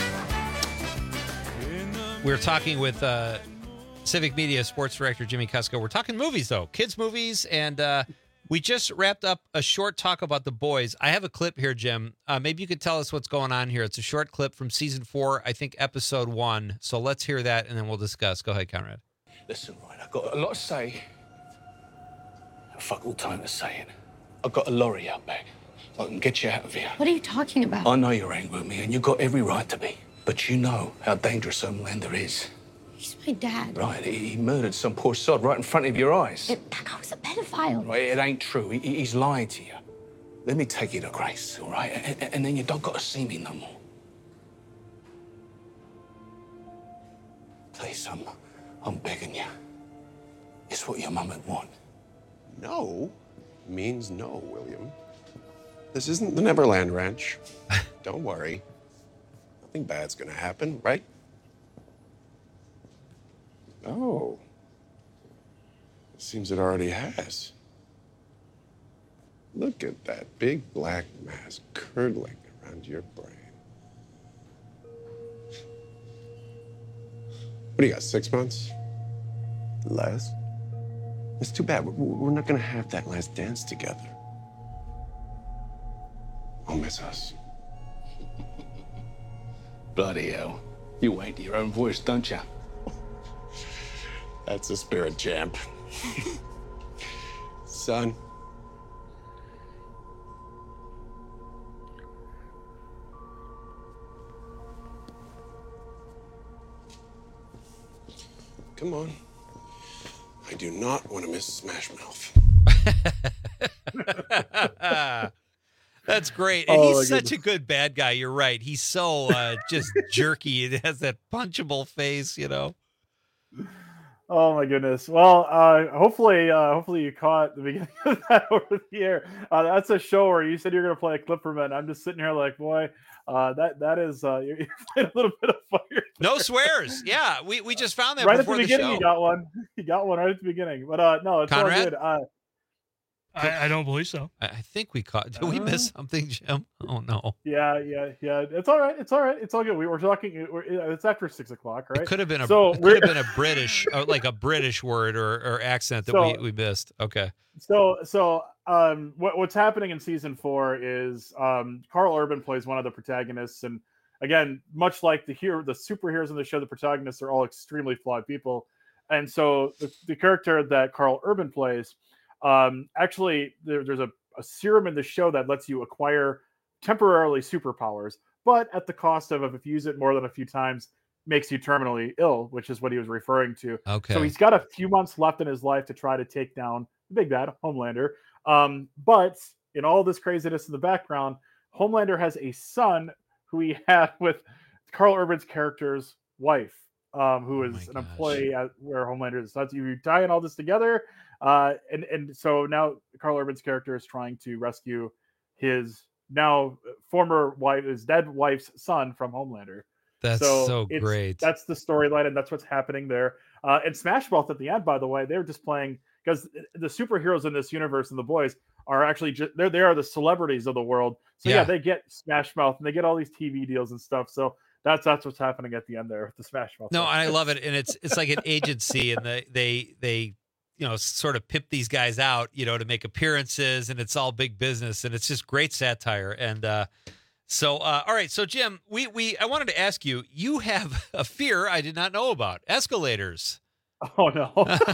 We're talking with uh, Civic Media Sports Director Jimmy Kusko. We're talking movies, though. Kids' movies, and uh, we just wrapped up a short talk about The Boys. I have a clip here, Jim. Uh, maybe you could tell us what's going on here. It's a short clip from season four, I think episode one. So let's hear that, and then we'll discuss. Go ahead, Conrad. Listen, right, I've got a lot to say. Fuck all time to say it. I've got a lorry out back. I can get you out of here. What are you talking about? I know you're angry with me, and you've got every right to be. But you know how dangerous Homelander is. He's my dad. Right, he, he murdered some poor sod right in front of your eyes. It, that guy was a pedophile. Right, it ain't true. He, he's lying to you. Let me take you to Grace, all right? And, and then you don't got to see me no more. Please, I'm, I'm begging you. It's what your mum would want. No means no, William. This isn't the Neverland Ranch. Don't worry. Nothing bad's gonna happen, right? Oh. It seems it already has. Look at that big black mass curdling around your brain. What do you got, six months? Less? It's too bad. We're, we're not gonna have that last dance together. I'll miss us. Bloody hell. You wait to your own voice, don't you? That's the spirit, champ. Son. Come on. I do not want to miss Smash Mouth. That's great. And Oh, he's my such goodness. a good bad guy. You're right. He's so uh, just jerky. It has that punchable face, you know. Oh my goodness. Well, uh, hopefully, uh, hopefully you caught the beginning of that over the air. Uh, that's a show where you said you're going to play a clip from it. And I'm just sitting here like, boy, uh, that that is uh, you're, you're playing a little bit of fire. No swears. Yeah, we, we just found that Right at before the the, beginning, show. you got one. You got one right at the beginning. But uh, no, it's Conrad? all good. Uh, I, I don't believe so. I, I think we caught. Did we miss something, Jim? Oh no. yeah, yeah, yeah. It's all right. It's all right. It's all good. We were talking. We're, it's after six o'clock, right? It could have been a. So it we're- could have been a British, uh, like a British word or, or accent that So- we, we missed. Okay. So, so um, what, what's happening in season four is um, Carl Urban plays one of the protagonists, and again, much like the hero, the superheroes in the show, the protagonists are all extremely flawed people, and so the, the character that Carl Urban plays, um, actually, there, there's a, a serum in the show that lets you acquire temporarily superpowers, but at the cost of, if you use it more than a few times, makes you terminally ill, which is what he was referring to. Okay. So he's got a few months left in his life to try to take down the big bad, Homelander. Um, but in all this craziness in the background, Homelander has a son who he had with Carl Urban's character's wife, um, who is an employee at where Homelander is. So that's, you tie in all this together. Uh, and, and so now Carl Urban's character is trying to rescue his now former wife, his dead wife's son from Homelander. That's so it's- great. That's the storyline, and that's what's happening there. Uh, and Smash Mouth at the end, by the way, they were just playing. because the superheroes in this universe and the boys are actually just, they're, they are the celebrities of the world. So yeah. yeah, they get Smash Mouth and they get all these T V deals and stuff. So that's, that's what's happening at the end there with the Smash Mouth. No, and I love it. And it's, it's like an agency, and they, they, they, you know, sort of pimp these guys out, you know, to make appearances, and it's all big business, and it's just great satire. And, uh, So, uh, all right. So, Jim, we, we I wanted to ask you, you have a fear I did not know about: escalators. Oh, no.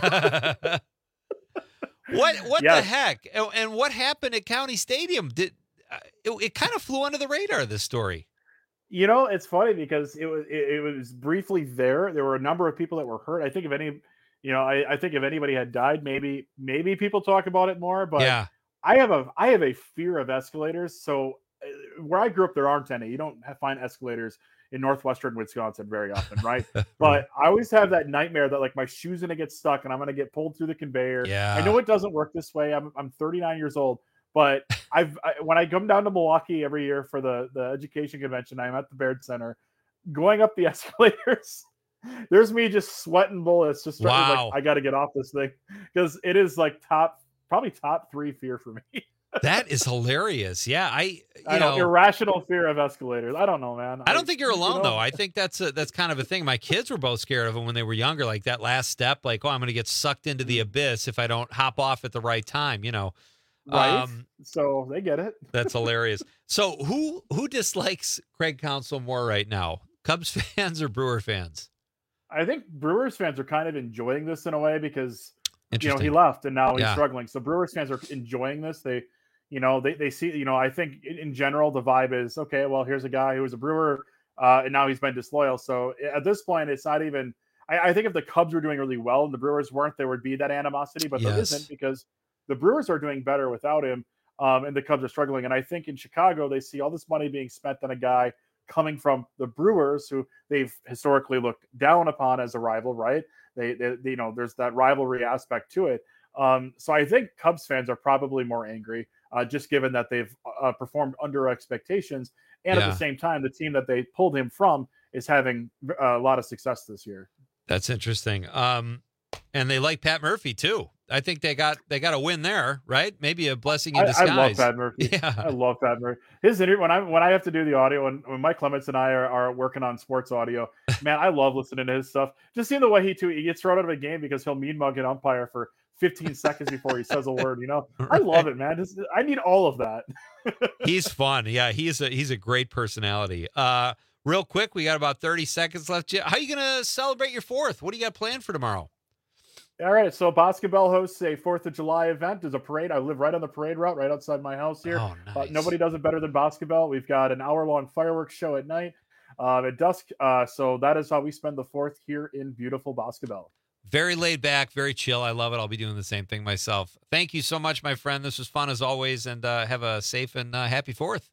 what what yes. the heck? And, and what happened at County Stadium? Did uh, it, it kind of flew under the radar, this story? You know, it's funny because it was it, it was briefly there. There were a number of people that were hurt. I think if any, you know, I, I think if anybody had died, maybe maybe people talk about it more. But yeah. I have a I have a fear of escalators. So where I grew up, there aren't any. You don't have, find escalators in northwestern Wisconsin very often, right? But I always have that nightmare that like my shoe's gonna get stuck and I'm gonna get pulled through the conveyor. Yeah. I know it doesn't work this way. I'm I'm thirty-nine years old, but I've I, when I come down to Milwaukee every year for the the education convention, I'm at the Baird Center, going up the escalators. There's me just sweating bullets, just trying wow. like I got to get off this thing because it is like top probably top three fear for me. That is hilarious. Yeah, I you I know, know irrational fear of escalators. I don't know, man. I don't I, think you're alone you know? though. I think that's a, that's kind of a thing. My kids were both scared of them when they were younger. Like that last step, like oh, I'm going to get sucked into the abyss if I don't hop off at the right time. You know, right? Um, so they get it. That's hilarious. So who who dislikes Craig Counsell more right now? Cubs fans or Brewer fans? I think Brewers fans are kind of enjoying this in a way because you know he left and now he's yeah. struggling. So Brewers fans are enjoying this. They. You know, they, they see, you know, I think in general, the vibe is, okay, well, here's a guy who was a Brewer uh, and now he's been disloyal. So at this point, it's not even, I, I think if the Cubs were doing really well and the Brewers weren't, there would be that animosity, but yes. there isn't because the Brewers are doing better without him um, and the Cubs are struggling. And I think in Chicago, they see all this money being spent on a guy coming from the Brewers who they've historically looked down upon as a rival, right? They, they, they you know, there's that rivalry aspect to it. Um, so I think Cubs fans are probably more angry. Uh, just given that they've uh, performed under expectations. And yeah. at the same time, the team that they pulled him from is having a lot of success this year. That's interesting. Um, and they like Pat Murphy too. I think they got they got a win there, right? Maybe a blessing in disguise. I, I love Pat Murphy. Yeah. I love Pat Murphy. His interview, when I when I have to do the audio, and when Mike Clements and I are, are working on sports audio, man, I love listening to his stuff. Just seeing the way he too, he gets thrown out of a game because he'll mean mug an umpire for fifteen seconds before he says a word. You know, I love it, man. Just, I need all of that. He's fun. Yeah, he's a he's a great personality. Uh, real quick, we got about thirty seconds left. How are you going to celebrate your fourth? What do you got planned for tomorrow? All right, so Basketball hosts a fourth of July event. There's a parade. I live right on the parade route, right outside my house here. Oh, nice. Uh, nobody does it better than Basketball. We've got an hour-long fireworks show at night, uh, at dusk. Uh, so that is how we spend the fourth here in beautiful Basketball. Very laid back, very chill. I love it. I'll be doing the same thing myself. Thank you so much, my friend. This was fun as always, and uh, have a safe and uh, happy fourth.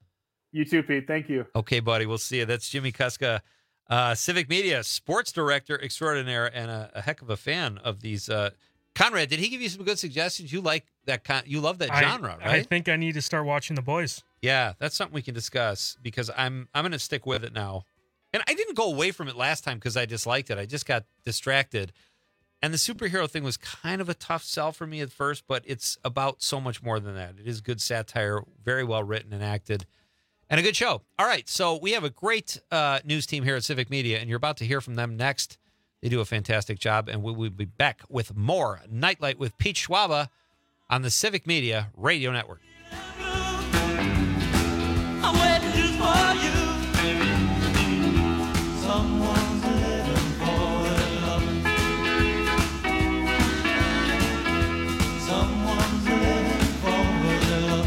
You too, Pete. Thank you. Okay, buddy. We'll see you. That's Jimmy Kuska. Uh, Civic Media sports director extraordinaire and a, a heck of a fan of these. Uh, Conrad, did he give you some good suggestions? You like that? Con- you love that genre, I, right? I think I need to start watching The Boys. Yeah, that's something we can discuss because I'm I'm going to stick with it now. And I didn't go away from it last time because I disliked it. I just got distracted. And the superhero thing was kind of a tough sell for me at first, but it's about so much more than that. It is good satire, very well written and acted. And a good show. All right, so we have a great uh, news team here at Civic Media, and you're about to hear from them next. They do a fantastic job, and we will be back with more Nightlight with Pete Schwaba on the Civic Media Radio Network. I'm waiting just for you. Someone's living for love. Someone's living for love.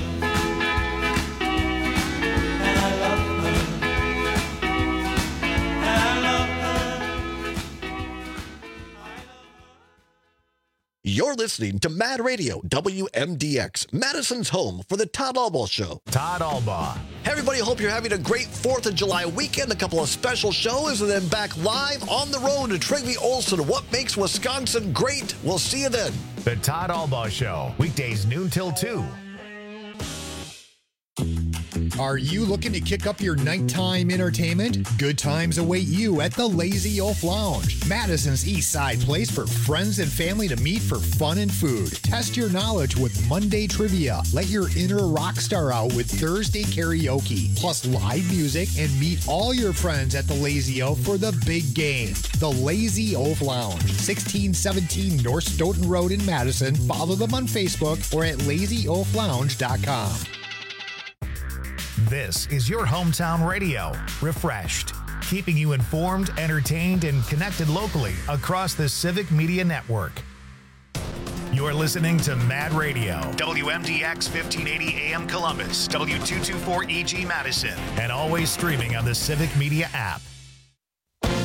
You're listening to Mad Radio, W M D X, Madison's home for the Todd Albaugh Show. Todd Albaugh. Hey everybody, hope you're having a great fourth of July weekend, a couple of special shows, and then back live on the road to Trigby Olson. What makes Wisconsin great? We'll see you then. The Todd Albaugh Show, weekdays noon till two. Are you looking to kick up your nighttime entertainment? Good times await you at the Lazy Oaf Lounge, Madison's East Side place for friends and family to meet for fun and food. Test your knowledge with Monday trivia. Let your inner rock star out with Thursday karaoke, plus live music, and meet all your friends at the Lazy Oaf for the big game. The Lazy Oaf Lounge, sixteen seventeen North Stoughton Road in Madison. Follow them on Facebook or at lazy oaf lounge dot com. This is your hometown radio, refreshed, keeping you informed, entertained, and connected locally across the Civic Media Network. You're listening to Mad Radio, W M D X fifteen eighty A M Columbus, W two twenty-four E G Madison, and always streaming on the Civic Media app.